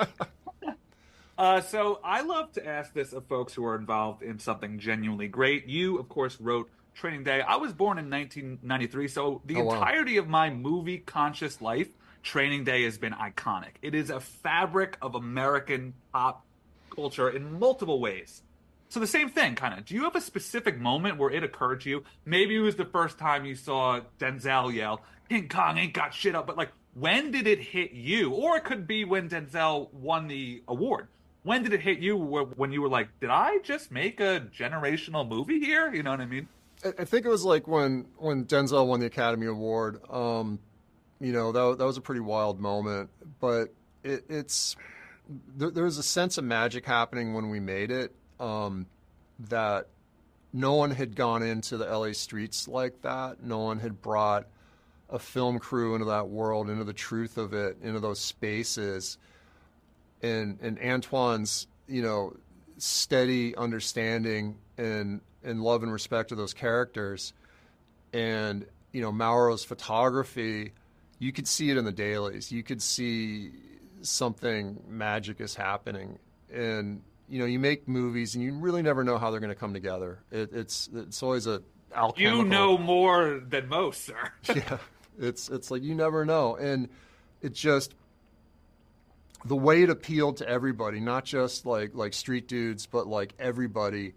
uh, so I love to ask this of folks who are involved in something genuinely great. You, of course, wrote Training Day. I was born in nineteen ninety-three, so the oh, wow. entirety of my movie conscious life Training Day has been iconic. It is a fabric of American pop culture in multiple ways. So the same thing, kind of. Do you have a specific moment where it occurred to you? Maybe it was the first time you saw Denzel yell, King Kong ain't got shit up. But, like, when did it hit you? Or it could be when Denzel won the award. When did it hit you when you were like, did I just make a generational movie here? You know what I mean? I think it was like when, when Denzel won the Academy Award. Um, you know, that, that was a pretty wild moment. But it, it's there, there was a sense of magic happening when we made it. Um, that no one had gone into the L A streets like that. No one had brought a film crew into that world, into the truth of it, into those spaces. And and Antoine's, you know, steady understanding and, and love and respect of those characters. And, you know, Mauro's photography, you could see it in the dailies. You could see something magic is happening. And you know, you make movies and you really never know how they're going to come together. It, it's it's always a alchemical. You know more than most, sir. Yeah, it's it's like you never know, and it just the way it appealed to everybody, not just like like street dudes, but like everybody.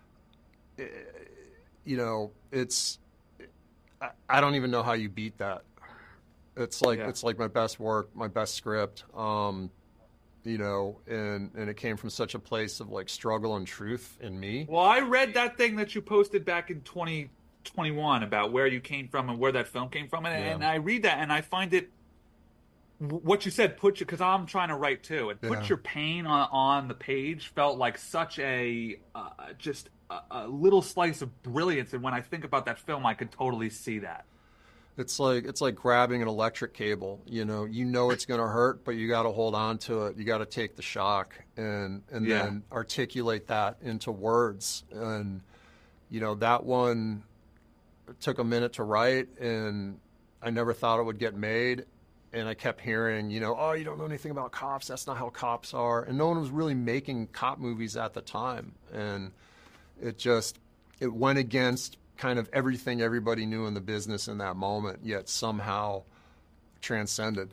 You know, it's I, I don't even know how you beat that. It's like yeah. it's like my best work, my best script. Um, You know, and, and it came from such a place of, like, struggle and truth in me. Well, I read that thing that you posted back in twenty twenty-one about where you came from and where that film came from. And, yeah. and I read that, and I find it, what you said, put you, because I'm trying to write, too. And put yeah. your pain on, on the page felt like such a, uh, just a, a little slice of brilliance. And when I think about that film, I could totally see that. It's like it's like grabbing an electric cable. You know, you know it's going to hurt, but you got to hold on to it. You got to take the shock and and yeah. then articulate that into words. And you know, that one took a minute to write, and I never thought it would get made. And I kept hearing, you know, oh, you don't know anything about cops. That's not how cops are. And no one was really making cop movies at the time. And it just it went against kind of everything everybody knew in the business in that moment, yet somehow transcended.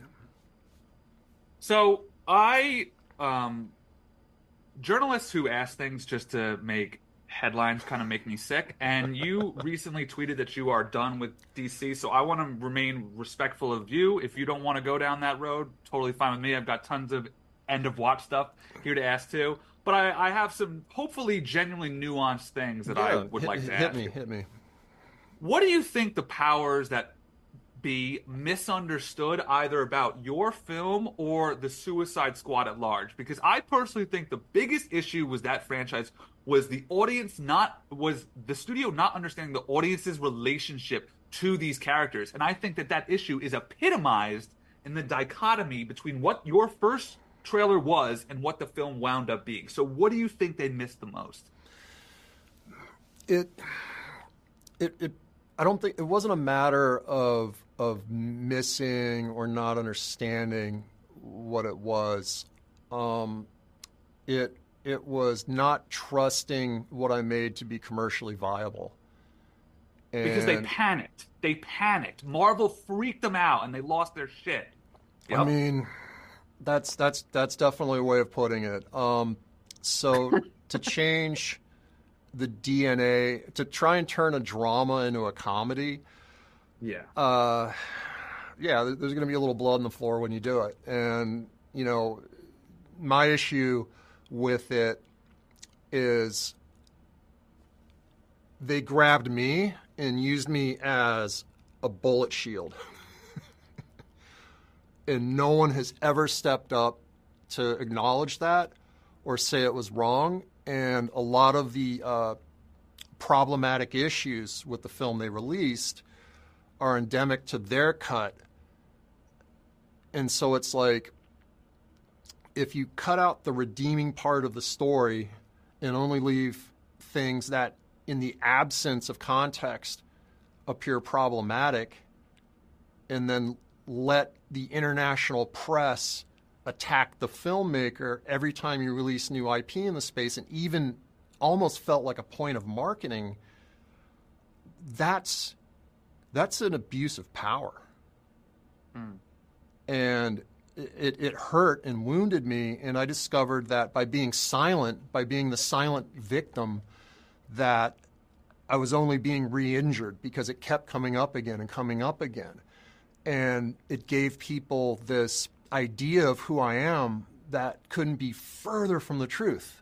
So I, um, journalists who ask things just to make headlines kind of make me sick. And you recently tweeted that you are done with D C. So I want to remain respectful of you. If you don't want to go down that road, totally fine with me. I've got tons of end of watch stuff here to ask too. But I, I have some hopefully genuinely nuanced things that yeah, I would hit, like to hit ask me, you. Hit me. What do you think the powers that be misunderstood either about your film or the Suicide Squad at large? Because I personally think the biggest issue was that franchise was the audience not was the studio not understanding the audience's relationship to these characters. And I think that that issue is epitomized in the dichotomy between what your first trailer was and what the film wound up being. So what do you think they missed the most? It, it, it, I don't think it wasn't a matter of of missing or not understanding what it was. Um, it it was not trusting what I made to be commercially viable. And because they panicked. They panicked. Marvel freaked them out, and they lost their shit. Yep. I mean, that's that's that's definitely a way of putting it. Um, so to change the D N A, to try and turn a drama into a comedy, yeah, uh, yeah, there's going to be a little blood on the floor when you do it. And you know, my issue with it is they grabbed me and used me as a bullet shield. And no one has ever stepped up to acknowledge that or say it was wrong. And a lot of the uh, problematic issues with the film they released are endemic to their cut. And so it's like, if you cut out the redeeming part of the story and only leave things that, in the absence of context, appear problematic, and then let the international press attack the filmmaker every time you release new I P in the space, and even almost felt like a point of marketing, that's that's an abuse of power. Mm. and it, it hurt and wounded me. And I discovered that by being silent, by being the silent victim, that I was only being re-injured because it kept coming up again and coming up again. And it gave people this idea of who I am that couldn't be further from the truth.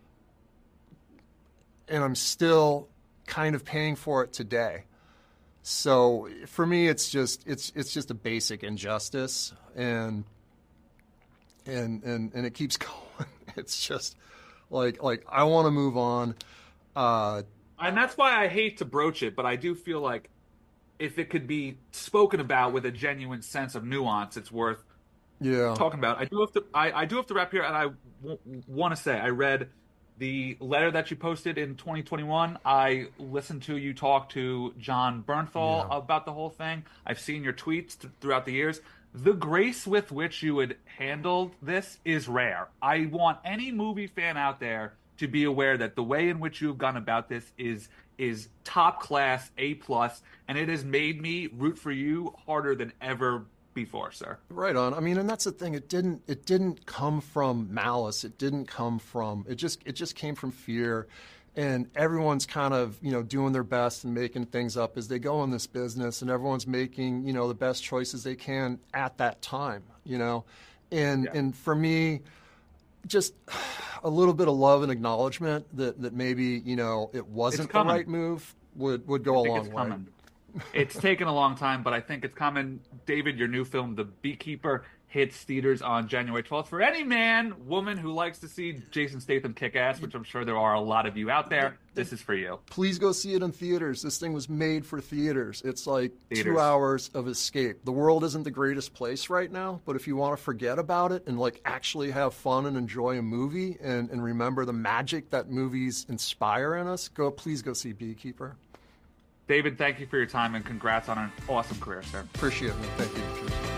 And I'm still kind of paying for it today. So for me, it's just it's it's just a basic injustice, and and and and it keeps going. It's just like like I want to move on. Uh, and that's why I hate to broach it, but I do feel like if it could be spoken about with a genuine sense of nuance, it's worth yeah talking about. I do have to I, I do have to wrap here, and I w- want to say I read the letter that you posted in twenty twenty-one. I listened to you talk to John Bernthal yeah. about the whole thing. I've seen your tweets th- throughout the years. The grace with which you had handled this is rare. I want any movie fan out there to be aware that the way in which you've gone about this is is top class, A plus, and it has made me root for you harder than ever before, sir. Right on. I mean, and that's the thing. It didn't. It didn't come from malice. It didn't come from. It just. It just came from fear, and everyone's kind of you know doing their best and making things up as they go in this business, and everyone's making you know the best choices they can at that time. You know, and yeah. and for me, just a little bit of love and acknowledgement that that maybe you know it wasn't the right move would would go a long way. Coming. It's taken a long time, but I think it's coming. David, your new film, The Beekeeper, hits theaters on January twelfth. For any man, woman who likes to see Jason Statham kick ass, which I'm sure there are a lot of you out there, this is for you. Please go see it in theaters. This thing was made for theaters. It's like theaters. two hours of escape. The world isn't the greatest place right now, but if you want to forget about it and like actually have fun and enjoy a movie and, and remember the magic that movies inspire in us, go please go see Beekeeper. David, thank you for your time and congrats on an awesome career, sir. Appreciate it. Thank you.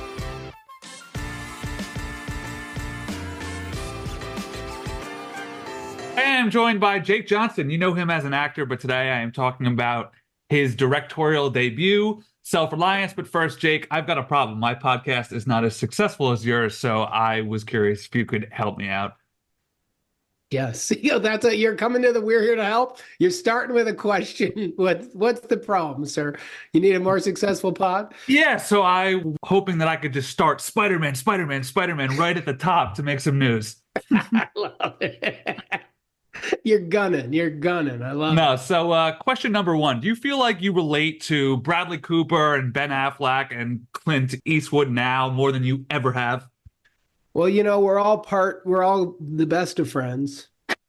I am joined by Jake Johnson. You know him as an actor, but today I am talking about his directorial debut, Self-Reliance. But first, Jake, I've got a problem. My podcast is not as successful as yours, so I was curious if you could help me out. Yes, you know, that's a, you're coming to the We're Here to Help. You're starting with a question. What what's the problem, sir? You need a more successful pod? Yeah, so I'm hoping that I could just start Spider-Man, Spider-Man, Spider-Man right at the top to make some news. I love it. You're gunning. You're gunning. I love no, it. No, so uh, question number one. Do you feel like you relate to Bradley Cooper and Ben Affleck and Clint Eastwood now more than you ever have? Well, you know, we're all part, we're all the best of friends.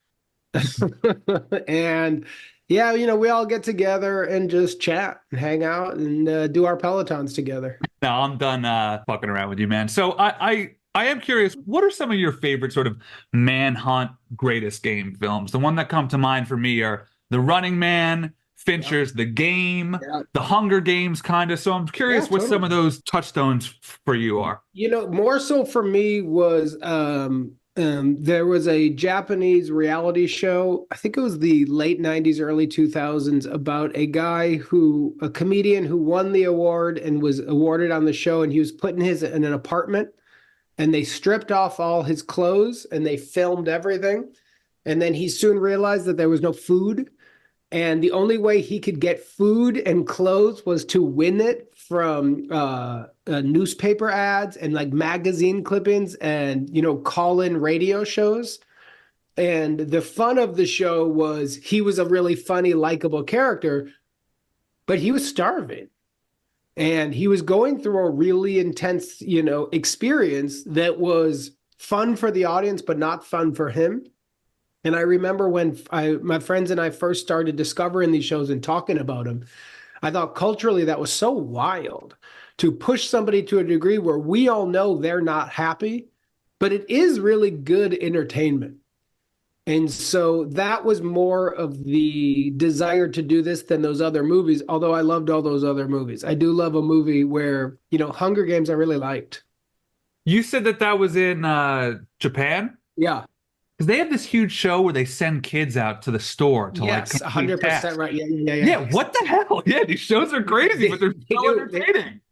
And yeah, you know, we all get together and just chat and hang out and uh, do our Pelotons together. No, I'm done uh, fucking around with you, man. So I, I, I am curious, what are some of your favorite sort of manhunt greatest game films? The one that come to mind for me are The Running Man, Fincher's yep. The Game, yep. The Hunger Games, kind of. So I'm curious yeah, what totally. some of those touchstones for you are. You know, more so for me was um, um, there was a Japanese reality show, I think it was the late nineties, early two thousands, about a guy who, a comedian who won the award and was awarded on the show, and he was put in his in an apartment, and they stripped off all his clothes and they filmed everything. And then he soon realized that there was no food. And the only way he could get food and clothes was to win it from uh, uh, newspaper ads and like magazine clippings and, you know, call-in radio shows. And the fun of the show was he was a really funny, likable character, but he was starving. And he was going through a really intense, you know, experience that was fun for the audience, but not fun for him. And I remember when I, my friends and I first started discovering these shows and talking about them, I thought culturally that was so wild to push somebody to a degree where we all know they're not happy, but it is really good entertainment. And so that was more of the desire to do this than those other movies, although I loved all those other movies. I do love a movie where, you know, Hunger Games I really liked. You said that that was in uh, Japan? Yeah. Because they have this huge show where they send kids out to the store to yes, like one hundred percent right. Yeah, yeah, yeah. Yeah, what the hell? Yeah, these shows are crazy, but they're so they do, entertaining. They,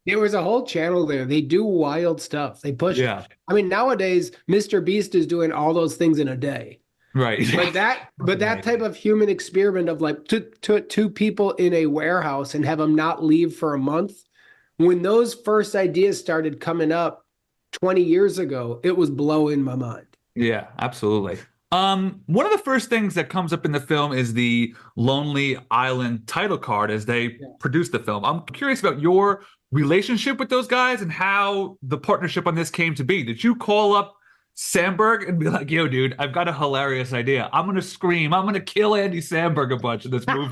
There was a whole channel there. They do wild stuff. They push. Yeah. I mean, nowadays, Mister Beast is doing all those things in a day. Right. But that, but that type of human experiment of like to, to, two people in a warehouse and have them not leave for a month. When those first ideas started coming up twenty years ago, it was blowing my mind. Yeah, absolutely. Um, one of the first things that comes up in the film is the Lonely Island title card as they yeah. produce the film. I'm curious about your relationship with those guys and how the partnership on this came to be. Did you call up Samberg and be like, yo, dude, I've got a hilarious idea. I'm going to scream. I'm going to kill Andy Samberg a bunch in this movie.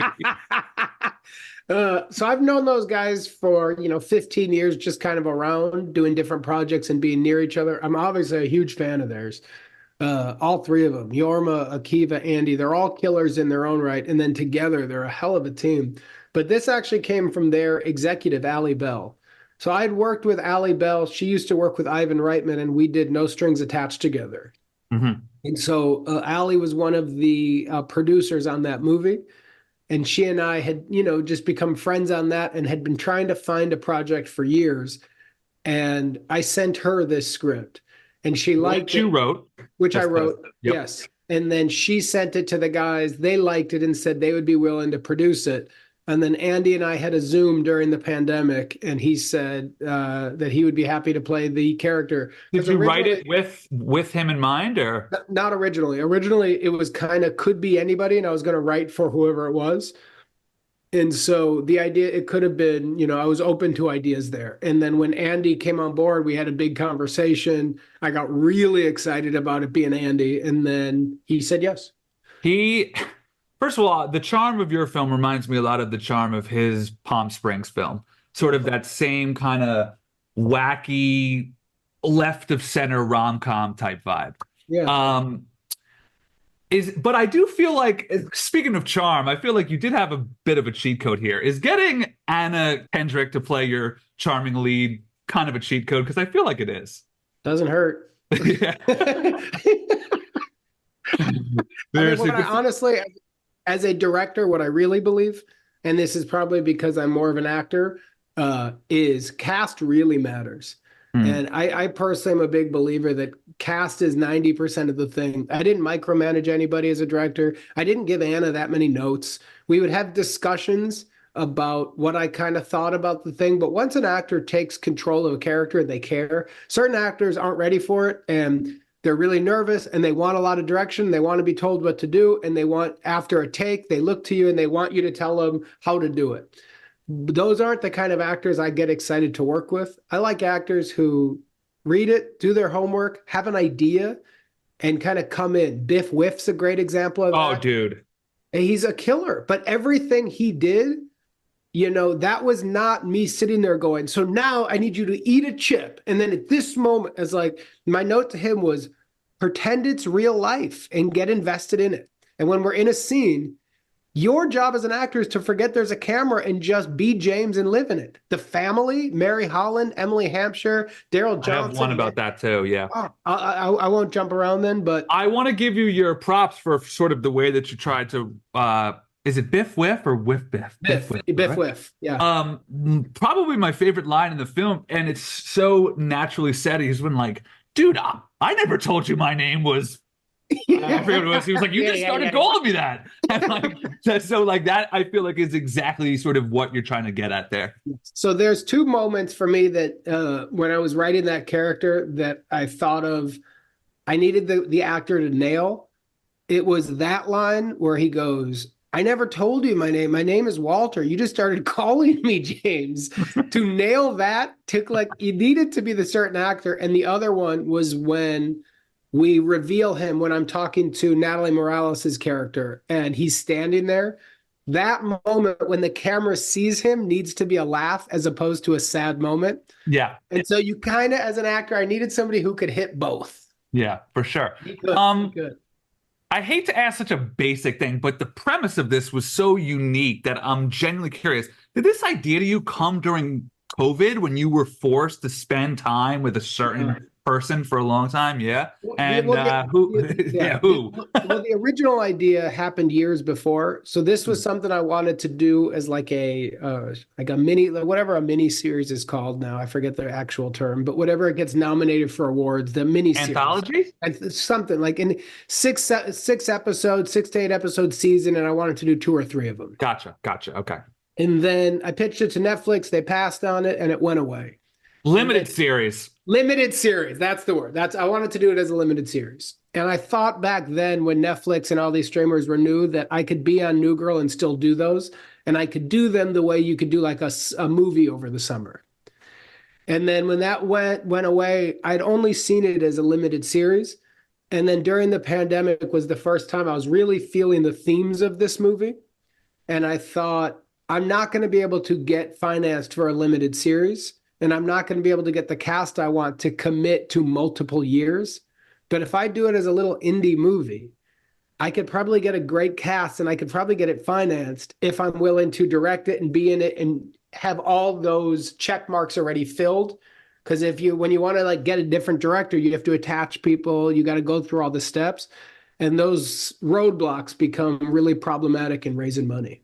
uh, so I've known those guys for, you know, fifteen years, just kind of around doing different projects and being near each other. I'm obviously a huge fan of theirs. Uh, all three of them, Jorma, Akiva, Andy, they're all killers in their own right. And then together, they're a hell of a team. But this actually came from their executive, Ali Bell. So I'd worked with Ali Bell. She used to work with Ivan Reitman, and we did No Strings Attached together. Mm-hmm. And so uh, Ali was one of the uh, producers on that movie. And she and I had, you know, just become friends on that and had been trying to find a project for years. And I sent her this script. And she liked which you it, wrote. Which I wrote, yep. Yes. And then she sent it to the guys. They liked it and said they would be willing to produce it. And then Andy and I had a Zoom during the pandemic, and he said uh, that he would be happy to play the character. Did you write it with with him in mind, or not originally? Originally, it was kind of could be anybody, and I was going to write for whoever it was. And so the idea, it could have been, you know, I was open to ideas there. And then when Andy came on board, we had a big conversation. I got really excited about it being Andy, and then he said yes. He. First of all, the charm of your film reminds me a lot of the charm of his Palm Springs film. Sort of that same kind of wacky, left of center rom-com type vibe. Yeah. Um, is but I do feel like, speaking of charm, I feel like you did have a bit of a cheat code here. Is getting Anna Kendrick to play your charming lead kind of a cheat code? Because I feel like it is. Doesn't hurt. Yeah. I mean, what I, honestly, as a director, what I really believe, and this is probably because I'm more of an actor, uh, is cast really matters. Mm. And I, I personally am a big believer that cast is ninety percent of the thing. I didn't micromanage anybody as a director. I didn't give Anna that many notes. We would have discussions about what I kind of thought about the thing. But once an actor takes control of a character, they care. Certain actors aren't ready for it, and they're really nervous and they want a lot of direction. They want to be told what to do. And they want, after a take, they look to you and they want you to tell them how to do it. Those aren't the kind of actors I get excited to work with. I like actors who read it, do their homework, have an idea, and kind of come in. Biff Whiff's a great example of oh, that. Oh, dude. He's a killer. But everything he did, you know, that was not me sitting there going, so now I need you to eat a chip. And then at this moment, it's like, my note to him was, pretend it's real life and get invested in it. And when we're in a scene, your job as an actor is to forget there's a camera and just be James and live in it. The family, Mary Holland, Emily Hampshire, Daryl Johnson. I have one about that too, yeah. Oh, I, I, I won't jump around then, but... I want to give you your props for sort of the way that you tried to... Uh, is it Biff Whiff or Whiff Biff? Biff, Biff Whiff, Biff right? Whiff, yeah. Um, probably my favorite line in the film, and it's so naturally said. He's been like, dude, I, I never told you my name was... I forget what it was. He was like, you yeah, just started yeah, yeah. calling me that. And like, so like that, I feel like is exactly sort of what you're trying to get at there. So there's two moments for me that uh, when I was writing that character that I thought of, I needed the, the actor to nail. It was that line where he goes, I never told you my name. My name is Walter. You just started calling me James. To nail that took like, you needed to be the certain actor. And the other one was when we reveal him when I'm talking to Natalie Morales' character and he's standing there. That moment when the camera sees him needs to be a laugh as opposed to a sad moment. Yeah. And so you kind of, as an actor, I needed somebody who could hit both. Yeah, for sure. He could, um, he could. I hate to ask such a basic thing, but the premise of this was so unique that I'm genuinely curious. Did this idea to you come during COVID when you were forced to spend time with a certain person for a long time. Yeah. And well, the, uh, who? yeah, yeah, who? Well, the original idea happened years before, so this was something I wanted to do as like a uh, like a mini, like whatever a mini series is called now. I forget the actual term, but whatever it gets nominated for awards, the mini Anthology, and something like in six six episodes, six to eight episode season, and I wanted to do two or three of them. Gotcha, gotcha. Okay. And then I pitched it to Netflix. They passed on it, and it went away. Limited series. Limited series. That's the word. That's I wanted to do it as a limited series. And I thought back then when Netflix and all these streamers were new that I could be on New Girl and still do those. And I could do them the way you could do like a, a movie over the summer. And then when that went went away, I'd only seen it as a limited series. And then during the pandemic was the first time I was really feeling the themes of this movie. And I thought, I'm not going to be able to get financed for a limited series. And I'm not going to be able to get the cast I want to commit to multiple years. But if I do it as a little indie movie, I could probably get a great cast and I could probably get it financed if I'm willing to direct it and be in it and have all those check marks already filled. Because if you, when you want to like get a different director, you have to attach people, you got to go through all the steps. And those roadblocks become really problematic in raising money.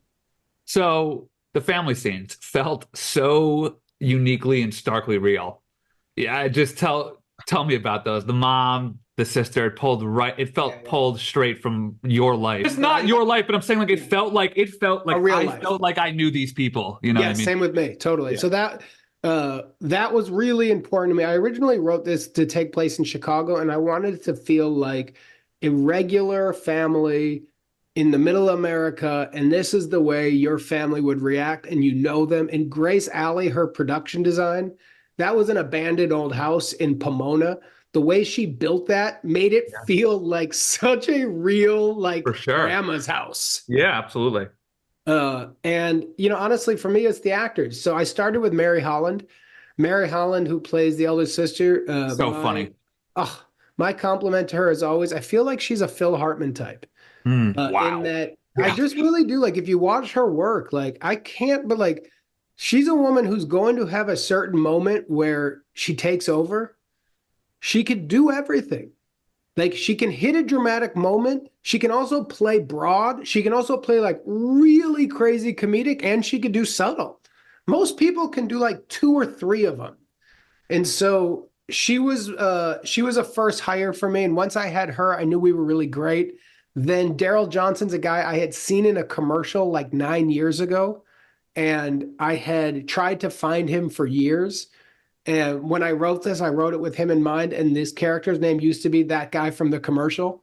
So the family scenes felt so uniquely and starkly real. Yeah, just tell tell me about those. The mom, the sister, it pulled right. It felt yeah, yeah. pulled straight from your life. It's not your life, but I'm saying like it felt like it felt like I life. felt like I knew these people. You know, yeah, what I mean? Same with me, totally. Yeah. So that uh, that was really important to me. I originally wrote this to take place in Chicago, and I wanted it to feel like a regular family in the middle of America, and this is the way your family would react, and you know them. And Grace Alley, her production design, that was an abandoned old house in Pomona. The way she built that made it yeah. feel like such a real, like, for sure. grandma's house. Yeah, absolutely. Uh, and, you know, honestly, for me, it's the actors. So I started with Mary Holland. Mary Holland, who plays the elder sister. Uh, so my, funny. Oh, my compliment to her is always, I feel like she's a Phil Hartman type. Mm, uh, wow. In that yeah. I just really do. Like, if you watch her work, like, I can't, but like, she's a woman who's going to have a certain moment where she takes over. She could do everything. Like, she can hit a dramatic moment. She can also play broad. She can also play like really crazy comedic, and she could do subtle. Most people can do like two or three of them. And so she was, uh, she was a first hire for me. And once I had her, I knew we were really great. Then Daryl Johnson's a guy I had seen in a commercial like nine years ago. And I had tried to find him for years. And when I wrote this, I wrote it with him in mind. And this character's name used to be that guy from the commercial.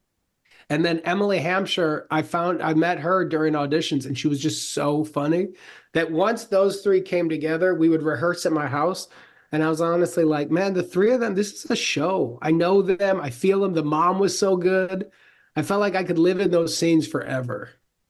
And then Emily Hampshire, I found, I met her during auditions, and she was just so funny that once those three came together, we would rehearse at my house. And I was honestly like, man, the three of them, this is a show. I know them. I feel them. The mom was so good. I felt like I could live in those scenes forever.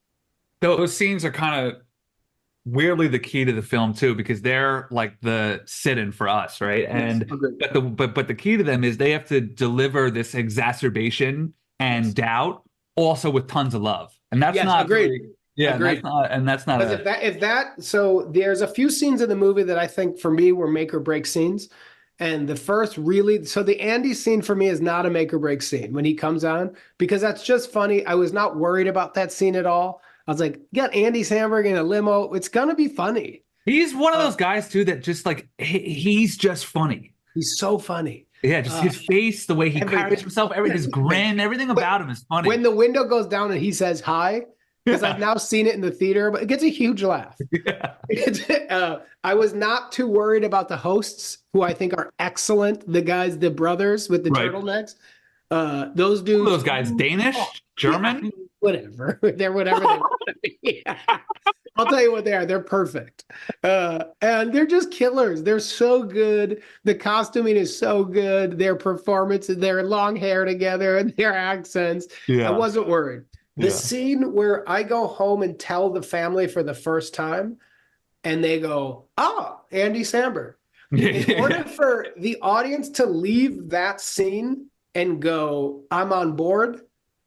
Those scenes are kind of weirdly the key to the film too, because they're like the sit-in for us, right? And but the but but the key to them is they have to deliver this exacerbation and yes. doubt, also with tons of love, and that's yes, not agreed. Really, yeah, agreed. And that's not, and that's not. A, if that if that so there's a few scenes in the movie that I think for me were make or break scenes. And the first really, so the Andy scene for me is not a make or break scene when he comes on, because that's just funny. I was not worried about that scene at all. I was like, you got Andy Samberg in a limo. It's going to be funny. He's one of those guys too that just like, he, he's just funny. He's so funny. Yeah, just uh, his face, the way he carries himself, every, his grin, everything about him is funny. When the window goes down and he says hi, because yeah. I've now seen it in the theater, but it gets a huge laugh. Yeah. uh, I was not too worried about the hosts, who I think are excellent. The guys, the brothers with the right. turtlenecks. Uh, those dudes. Those guys, Danish, oh, German? Yeah, whatever. They're whatever they want to be. I'll tell you what they are. They're perfect. Uh, and they're just killers. They're so good. The costuming is so good. Their performances, their long hair together, and their accents. Yeah. I wasn't worried. The yeah. scene where I go home and tell the family for the first time, and they go, oh, Andy Samberg. In order for the audience to leave that scene and go, I'm on board,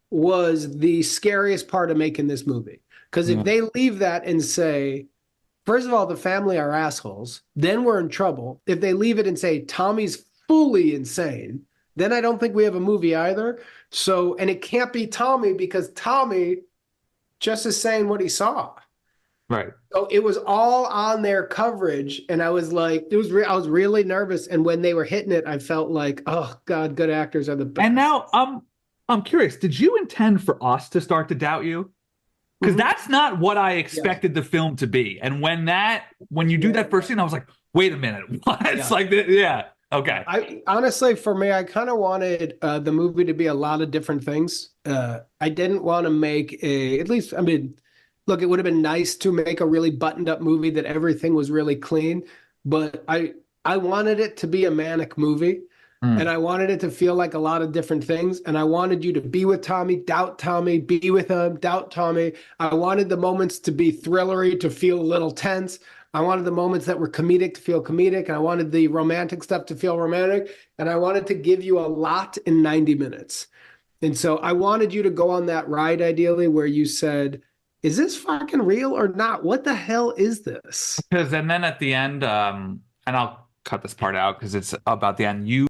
was the scariest part of making this movie. Because if yeah. they leave that and say, first of all, the family are assholes, then we're in trouble. If they leave it and say, Tommy's fully insane, then I don't think we have a movie either. So, and it can't be Tommy because Tommy just is saying what he saw. Right. So it was all on their coverage, and I was like, it was. Re- I was really nervous, and when they were hitting it, I felt like, oh God, good actors are the best. And now, um, I'm curious. Did you intend for us to start to doubt you? Because mm-hmm. that's not what I expected yeah. the film to be. And when that, when you do that first scene, I was like, wait a minute, what? Yeah. It's like, yeah, okay. I honestly, for me, I kind of wanted uh, the movie to be a lot of different things. Uh, I didn't want to make a, at least, I mean. Look, it would have been nice to make a really buttoned up movie that everything was really clean, but I I wanted it to be a manic movie, mm. and I wanted it to feel like a lot of different things, and I wanted you to be with Tommy, doubt Tommy, be with him, doubt Tommy. I wanted the moments to be thrillery, to feel a little tense. I wanted the moments that were comedic to feel comedic, and I wanted the romantic stuff to feel romantic, and I wanted to give you a lot in ninety minutes. And so I wanted you to go on that ride, ideally, where you said, is this fucking real or not? What the hell is this? Because and then at the end, um, and I'll cut this part out because it's about the end. You.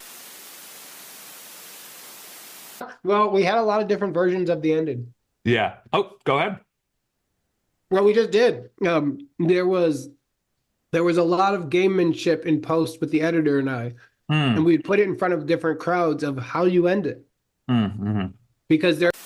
Well, we had a lot of different versions of the ending. Yeah. Oh, go ahead. Well, we just did. Um, there was there was a lot of gamemanship in post with the editor and I, mm. and we put it in front of different crowds of how you end it, mm-hmm. because there.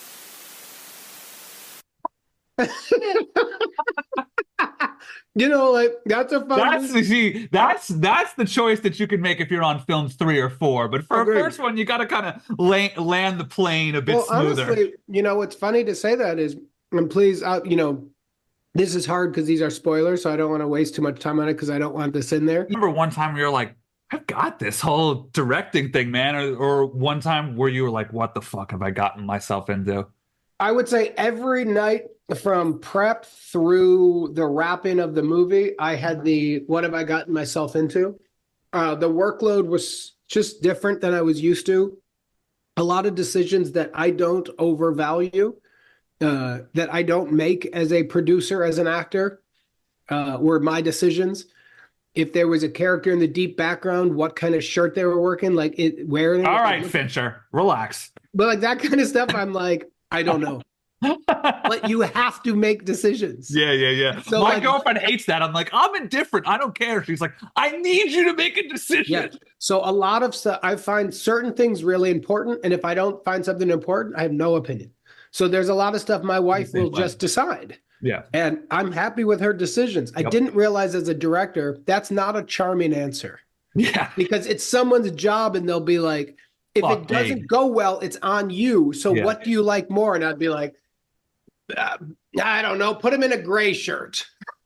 You know, like that's a fun. That's the see, that's that's the choice that you can make if you're on films three or four. But for Agreed. a first one, you got to kind of land, land the plane a bit well, smoother. Honestly, you know, what's funny to say that is, and please, uh, you know, this is hard because these are spoilers, so I don't want to waste too much time on it because I don't want this in there. Remember one time we were like, I've got this whole directing thing, man, or, or one time where you were like, what the fuck have I gotten myself into? I would say every night from prep through the wrapping of the movie, I had the, what have I gotten myself into? Uh, the workload was just different than I was used to. A lot of decisions that I don't overvalue, uh, that I don't make as a producer, as an actor, uh, were my decisions. If there was a character in the deep background, what kind of shirt they were working, like it wearing. All right, Fincher, relax. But like that kind of stuff, I'm like, I don't know. But you have to make decisions. Yeah, yeah, yeah. So my like, girlfriend hates that. I'm like, I'm indifferent. I don't care. She's like, I need you to make a decision. Yeah. So a lot of stuff, I find certain things really important. And if I don't find something important, I have no opinion. So there's a lot of stuff my wife will just decide. Yeah. And I'm happy with her decisions. I yep. didn't realize as a director, that's not a charming answer. Yeah. Because it's someone's job and they'll be like, if Fuck it doesn't me. go well, it's on you. So yeah. what do you like more? And I'd be like, uh, I don't know. Put him in a gray shirt.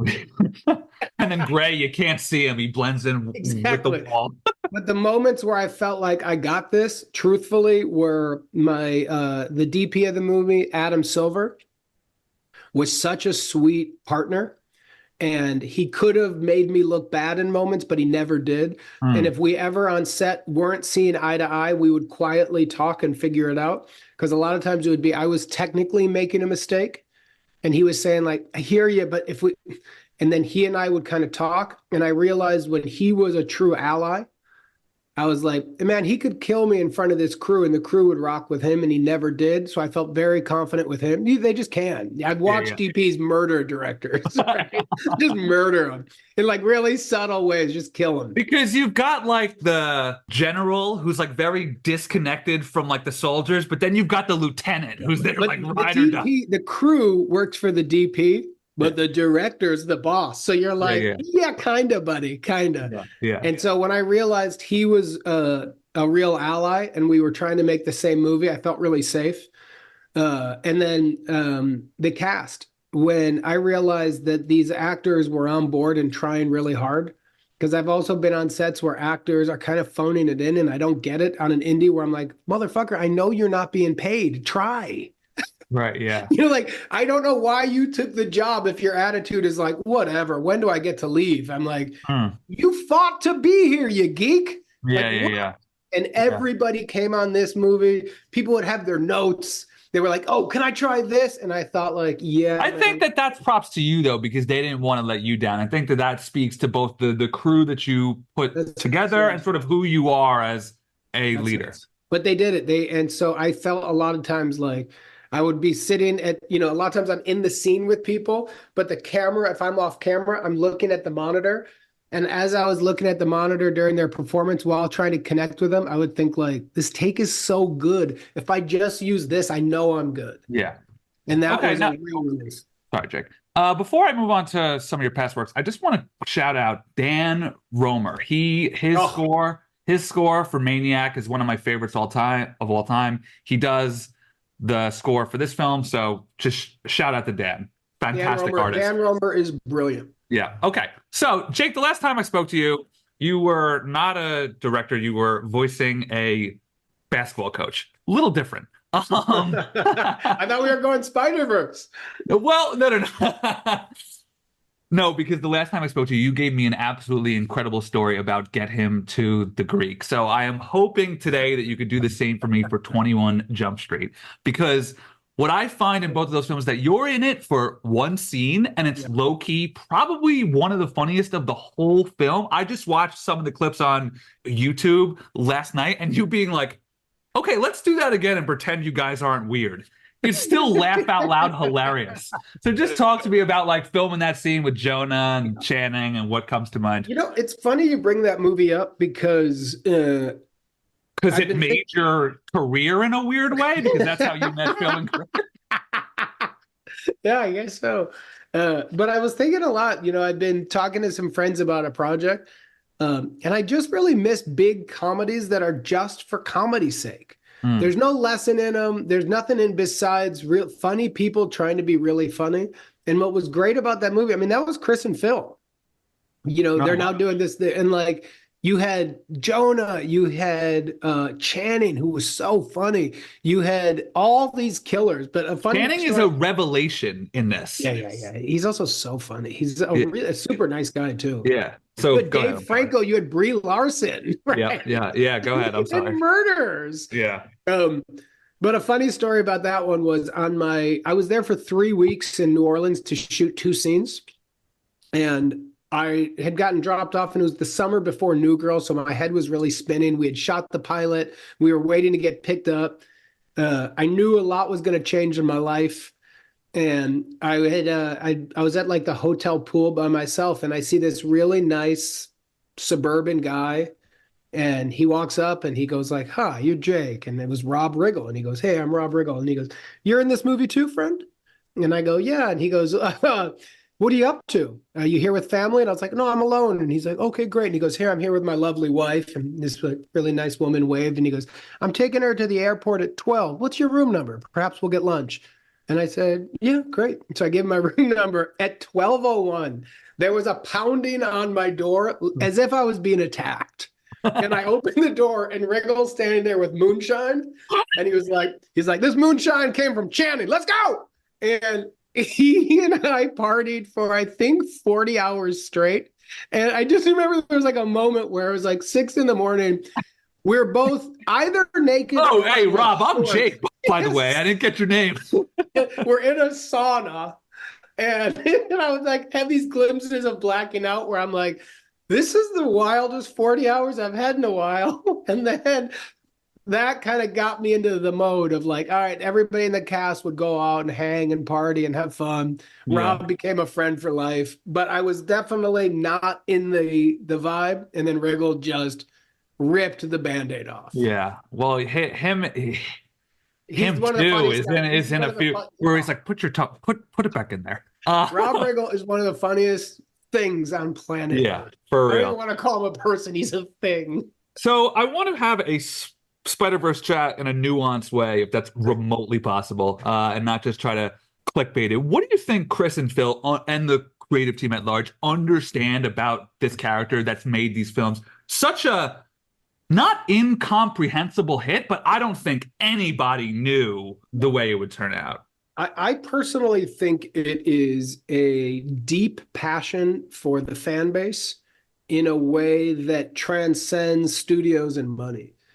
And then gray, you can't see him. He blends in exactly. with the wall. But the moments where I felt like I got this, truthfully, were my uh, the D P of the movie, Adam Silver, was such a sweet partner. And he could have made me look bad in moments, but he never did. Mm. And if we ever on set weren't seeing eye to eye, we would quietly talk and figure it out. Because a lot of times it would be, I was technically making a mistake. And he was saying like, I hear you, but if we, and then he and I would kind of talk. And I realized when he was a true ally, I was like, man, he could kill me in front of this crew and the crew would rock with him, and he never did. So I felt very confident with him. They just can. I've watched yeah, yeah. D Ps murder directors, right? Just murder them in like really subtle ways, just kill them. Because you've got like the general who's like very disconnected from like the soldiers, but then you've got the lieutenant who's there but like ride or die. The crew works for the D P. But the director's the boss. So you're like, yeah, yeah. yeah kind of, buddy, kind of. Yeah, yeah. And so when I realized he was uh, a real ally and we were trying to make the same movie, I felt really safe. Uh, and then um, the cast, when I realized that these actors were on board and trying really hard, because I've also been on sets where actors are kind of phoning it in and I don't get it on an indie where I'm like, motherfucker, I know you're not being paid. Try. Right, yeah. You know, like, I don't know why you took the job if your attitude is like, whatever, when do I get to leave? I'm like, hmm. you fought to be here, you geek. Yeah, like, yeah, what? yeah. And everybody yeah. came on this movie. People would have their notes. they were like, "Oh, can I try this?" And I thought, like, yeah. I man. think that that's props to you though, because they didn't want to let you down. I think that that speaks to both the the crew that you put That's together right. and sort of who you are as a That's leader. right. But they did it. They and so I felt a lot of times like I would be sitting at, you know, a lot of times I'm in the scene with people, but the camera, if I'm off camera, I'm looking at the monitor. And as I was looking at the monitor during their performance while trying to connect with them, I would think like, this take is so good. If I just use this, I know I'm good. Yeah. And that Okay, was now- a real release. Sorry, Jake. Uh, before I move on to some of your past works, I just want to shout out Dan Romer. He his Oh. score, his score for Maniac is one of my favorites all time of all time. He does the score for this film, so just shout out to Dan. Fantastic Dan Romer, artist. Dan Romer is brilliant. Yeah. Okay. So, Jake, the last time I spoke to you, you were not a director. You were voicing a basketball coach. A little different. Um, I thought we were going Spider-Verse. well, no, no, no. No, because the last time I spoke to you, you gave me an absolutely incredible story about Get Him to the Greek. So I am hoping today that you could do the same for me for twenty-one Jump Street. Because what I find in both of those films that you're in it for one scene and it's yeah. low key, probably one of the funniest of the whole film. I just watched some of the clips on YouTube last night and you being like, okay, let's do that again and pretend you guys aren't weird. It's still laugh out loud hilarious. So just talk to me about like filming that scene with Jonah and Channing and what comes to mind. You know, it's funny you bring that movie up because uh Because it made thinking... your career in a weird way? Because that's how you met filming. Yeah, I guess so. Uh, but I was thinking a lot, you know, I've been talking to some friends about a project, um, and I just really miss big comedies that are just for comedy's sake. Mm. There's no lesson in them. There's nothing in besides real funny people trying to be really funny. And what was great about that movie, I mean, that was Chris and Phil. You know, they're now doing this, and like, you had Jonah, you had uh, Channing, who was so funny. You had all these killers, but a funny Channing story. Is a revelation in this. Yeah, yeah, yeah. He's also so funny. He's a, yeah. really, a super nice guy too. Yeah. So Dave ahead, Franco, you had Brie Larson. Right? Yeah, yeah, yeah. Go ahead. I'm sorry. And murders. Yeah. Um, but a funny story about that one was on my. I was there for three weeks in New Orleans to shoot two scenes, and I had gotten dropped off, and it was the summer before New Girl, so my head was really spinning. We had shot the pilot. We were waiting to get picked up. Uh, I knew a lot was going to change in my life, and I had uh, I I was at like the hotel pool by myself, and I see this really nice suburban guy, and he walks up and he goes like, "Hi, you're Jake," and it was Rob Riggle, and he goes, "Hey, I'm Rob Riggle," and he goes, "You're in this movie too, friend?" And I go, "Yeah," and he goes, uh, "What are you up to? Are you here with family?" And I was like, "No, I'm alone." And he's like, "Okay, great." And he goes, "Here, I'm here with my lovely wife." And this really nice woman waved. And he goes, "I'm taking her to the airport at twelve. What's your room number? Perhaps we'll get lunch." And I said, "Yeah, great." So I gave him my room number. At twelve oh one, there was a pounding on my door as if I was being attacked. And I opened the door, and Riggle's standing there with moonshine. And he was like, he's like, "This moonshine came from Channing. Let's go." And he and I partied for, I think, forty hours straight. And I just remember there was like a moment where it was like six in the morning. We we're both either naked. Oh, hey, Rob, I'm shorts. Jake, by the way. I didn't get your name. We're in a sauna. And, and I was like, have these glimpses of blacking out where I'm like, this is the wildest forty hours I've had in a while. And then that kind of got me into the mode of like, all right, everybody in the cast would go out and hang and party and have fun. Yeah. Rob became a friend for life, but I was definitely not in the the vibe. And then Riggle just ripped the Band-Aid off. Yeah. Well, him, he, him one too of the is in, is in a few fun- where he's like, put your tongue, put, put it back in there. Uh, Rob Riggle is one of the funniest things on planet Yeah, Earth. for real. I don't want to call him a person. He's a thing. So I want to have a Spider-Verse chat in a nuanced way, if that's remotely possible, uh, and not just try to clickbait it. What do you think Chris and Phil uh, and the creative team at large understand about this character that's made these films such a not incomprehensible hit, but I don't think anybody knew the way it would turn out? I, I personally think it is a deep passion for the fan base in a way that transcends studios and money.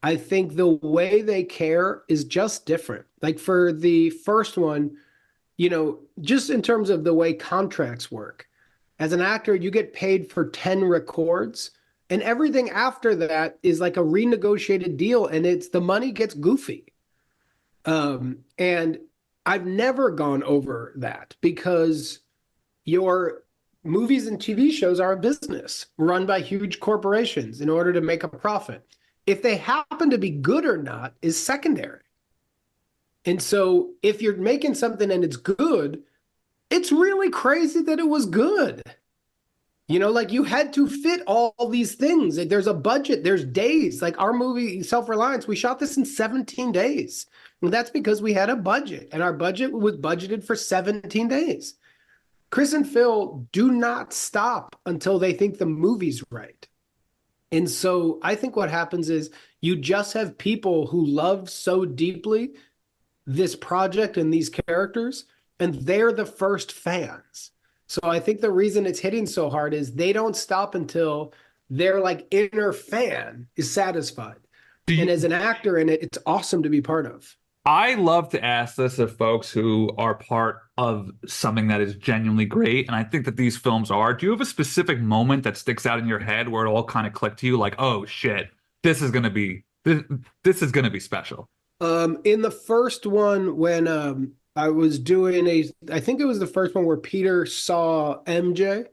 I think the way they care is just different. Like for the first one, you know, just in terms of the way contracts work, as an actor, you get paid for ten records, and everything after that is like a renegotiated deal, and it's the money gets goofy. Um, and I've never gone over that because your movies and T V shows are a business run by huge corporations in order to make a profit. If they happen to be good or not is secondary. And so if you're making something and it's good, it's really crazy that it was good. You know, like you had to fit all these things. There's a budget, there's days. Like our movie, Self-Reliance, we shot this in seventeen days. And that's because we had a budget, and our budget was budgeted for seventeen days. Chris and Phil do not stop until they think the movie's right. And so I think what happens is you just have people who love so deeply this project and these characters, and they're the first fans. So I think the reason it's hitting so hard is they don't stop until their like inner fan is satisfied. You, and as an actor in it, it's awesome to be part of. I love to ask this of folks who are part of something that is genuinely great, and I think that these films are. Do you have a specific moment that sticks out in your head where it all kind of clicked to you, like, oh shit, this is gonna be this, this is gonna be special? Um, in the first one, when um, I was doing a, I think it was the first one where Peter saw M J,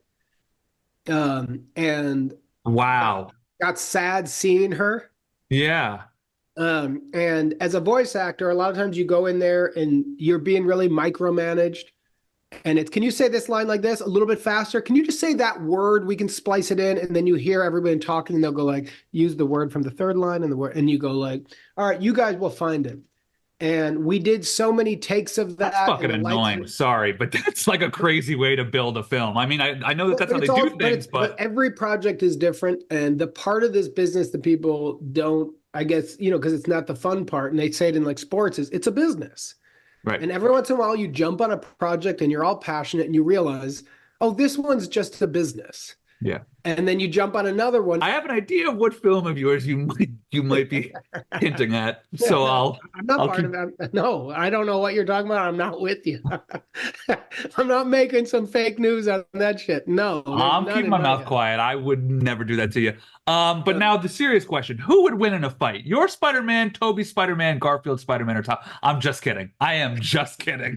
um, and wow, got sad seeing her. Yeah. Um, and as a voice actor, a lot of times you go in there and you're being really micromanaged. And it's, can you say this line like this a little bit faster? Can you just say that word? We can splice it in. And then you hear everybody talking and they'll go like, use the word from the third line and the word. And you go like, all right, you guys will find it. And we did so many takes of that. That's fucking annoying. Sorry, but that's like a crazy way to build a film. I mean, I, I know that that's how they all, do things, but, but... but every project is different. And the part of this business that people don't, I guess, you know, because it's not the fun part, and they say it in like sports, is it's a business. Right. And every once in a while you jump on a project and you're all passionate and you realize, oh, this one's just a business. Yeah. And then you jump on another one. I have an idea of what film of yours you might you might be hinting at. Yeah, so no, I'll I'm not I'll part keep... of that. No, I don't know what you're talking about. I'm not with you. I'm not making some fake news on that shit. No. I'm keeping my mouth head. quiet. I would never do that to you. Um, but uh, now the serious question: who would win in a fight? Your Spider-Man, Tobey Spider-Man, Garfield Spider-Man, or Tom? I'm just kidding. I am just kidding.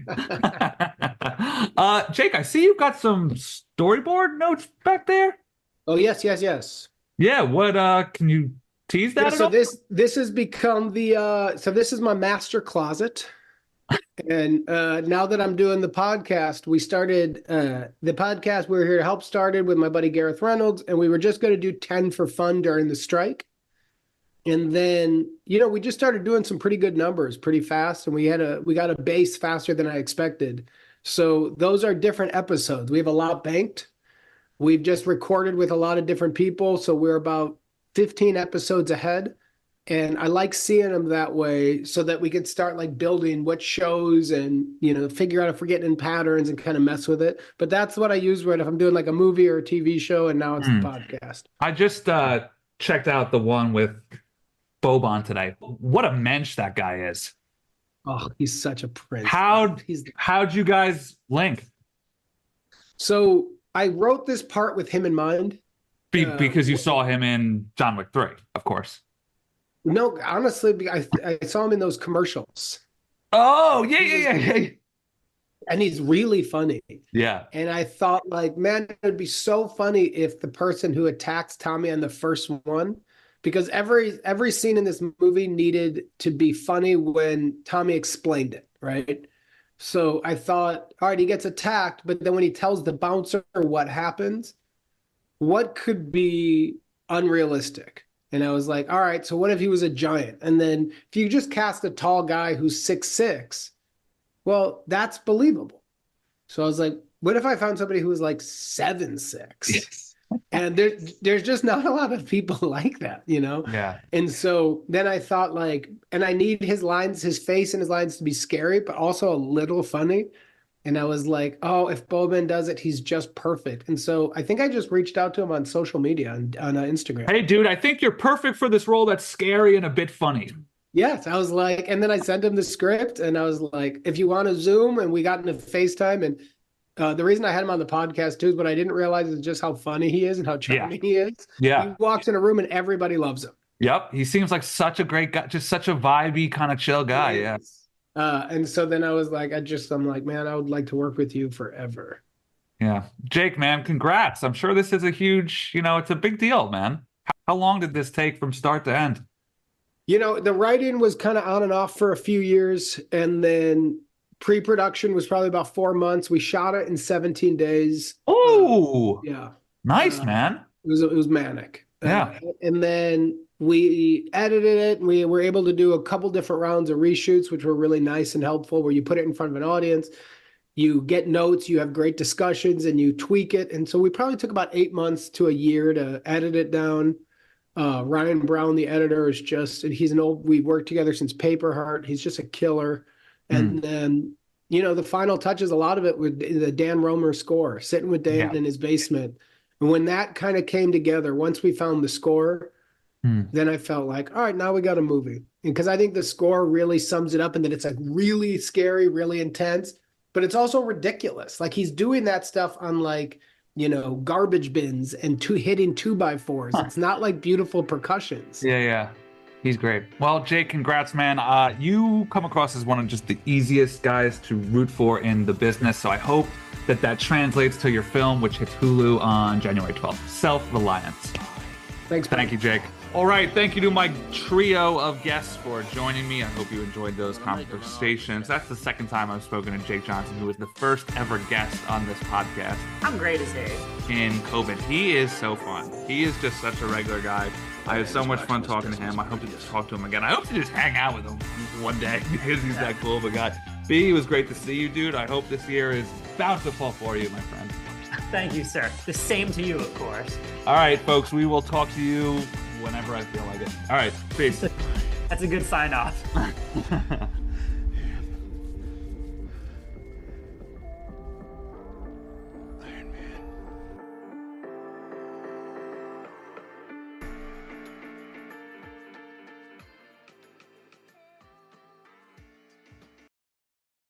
uh, Jake, I see you've got some storyboard notes back there. Oh yes, yes, yes. Yeah. What? Uh, can you tease that? Yeah, so this this has become the. Uh, so this is my master closet. And uh, now that I'm doing the podcast, we started uh, the podcast. We were here to help started with my buddy Gareth Reynolds, and we were just going to do ten for fun during the strike. And then, you know, we just started doing some pretty good numbers pretty fast, and we had a we got a base faster than I expected. So those are different episodes. We have a lot banked. We've just recorded with a lot of different people, so we're about fifteen episodes ahead. And I like seeing them that way so that we can start like building what shows and, you know, figure out if we're getting in patterns and kind of mess with it. But that's what I use when if I'm doing like a movie or a T V show, and now it's mm. a podcast. I just uh, checked out the one with Boban today. What a mensch that guy is. Oh, he's such a prince. How'd, he's... how'd you guys link? So I wrote this part with him in mind. Be- uh, because you saw him in John Wick three, of course. No, honestly, I I saw him in those commercials. Oh, yeah, yeah, yeah, yeah. And he's really funny. Yeah. And I thought, like, man, it would be so funny if the person who attacks Tommy on the first one, because every every scene in this movie needed to be funny when Tommy explained it, right? So I thought, all right, he gets attacked, but then when he tells the bouncer what happens, what could be unrealistic? And I was like, all right, so what if he was a giant? And then if you just cast a tall guy who's six six, well, that's believable. So I was like, what if I found somebody who was like seven six? Yes. And there, there's just not a lot of people like that, you know? Yeah. And so then I thought like, and I need his lines, his face and his lines to be scary, but also a little funny. And I was like, oh, if Bowman does it, he's just perfect. And so I think I just reached out to him on social media, on, on uh, Instagram. Hey, dude, I think you're perfect for this role that's scary and a bit funny. Yes, I was like, and then I sent him the script and I was like, if you want to Zoom, and we got into FaceTime. And uh, the reason I had him on the podcast too is what I didn't realize is just how funny he is and how charming yeah. he is. Yeah. He walks in a room and everybody loves him. Yep. He seems like such a great guy, just such a vibey kind of chill guy. Yeah. Uh, and so then I was like, I just, I'm like, man, I would like to work with you forever. Yeah. Jake, man, congrats. I'm sure this is a huge, you know, it's a big deal, man. How long did this take from start to end? You know, the writing was kind of on and off for a few years. And then pre-production was probably about four months. We shot it in seventeen days. Oh, uh, yeah. Nice, uh, man. It was, it was manic. Yeah. Uh, and then we edited it, and we were able to do a couple different rounds of reshoots, which were really nice and helpful, where you put it in front of an audience, you get notes, you have great discussions, and you tweak it. And so we probably took about eight months to a year to edit it down. Uh, Ryan Brown, the editor, is just, and he's an old, we've worked together since Paper Heart. He's just a killer. And mm. then, you know, the final touches, a lot of it with the Dan Romer score, sitting with Dan yeah. in his basement. And when that kind of came together, once we found the score, then I felt like, all right, now we got a movie. And because I think the score really sums it up, and that it's like really scary, really intense, but it's also ridiculous. Like he's doing that stuff on like, you know, garbage bins and two hitting two by fours. Huh. It's not like beautiful percussions. Yeah, yeah. He's great. Well, Jake, congrats, man. Uh, you come across as one of just the easiest guys to root for in the business. So I hope that that translates to your film, which hits Hulu on January twelfth. Self-Reliance. Thanks, Thank you, Jake. All right, thank you to my trio of guests for joining me. I hope you enjoyed those conversations. That's the second time I've spoken to Jake Johnson, who was the first ever guest on this podcast. I'm great as Harry. In COVID. He is so fun. He is just such a regular guy. I had so much fun talking to him. I hope to just talk to him again. I hope to just hang out with him one day because he's that cool of a guy. B, it was great to see you, dude. I hope this year is bountiful for you, my friend. Thank you, sir. The same to you, of course. All right, folks, we will talk to you whenever I feel like it. All right, peace. That's a good sign off.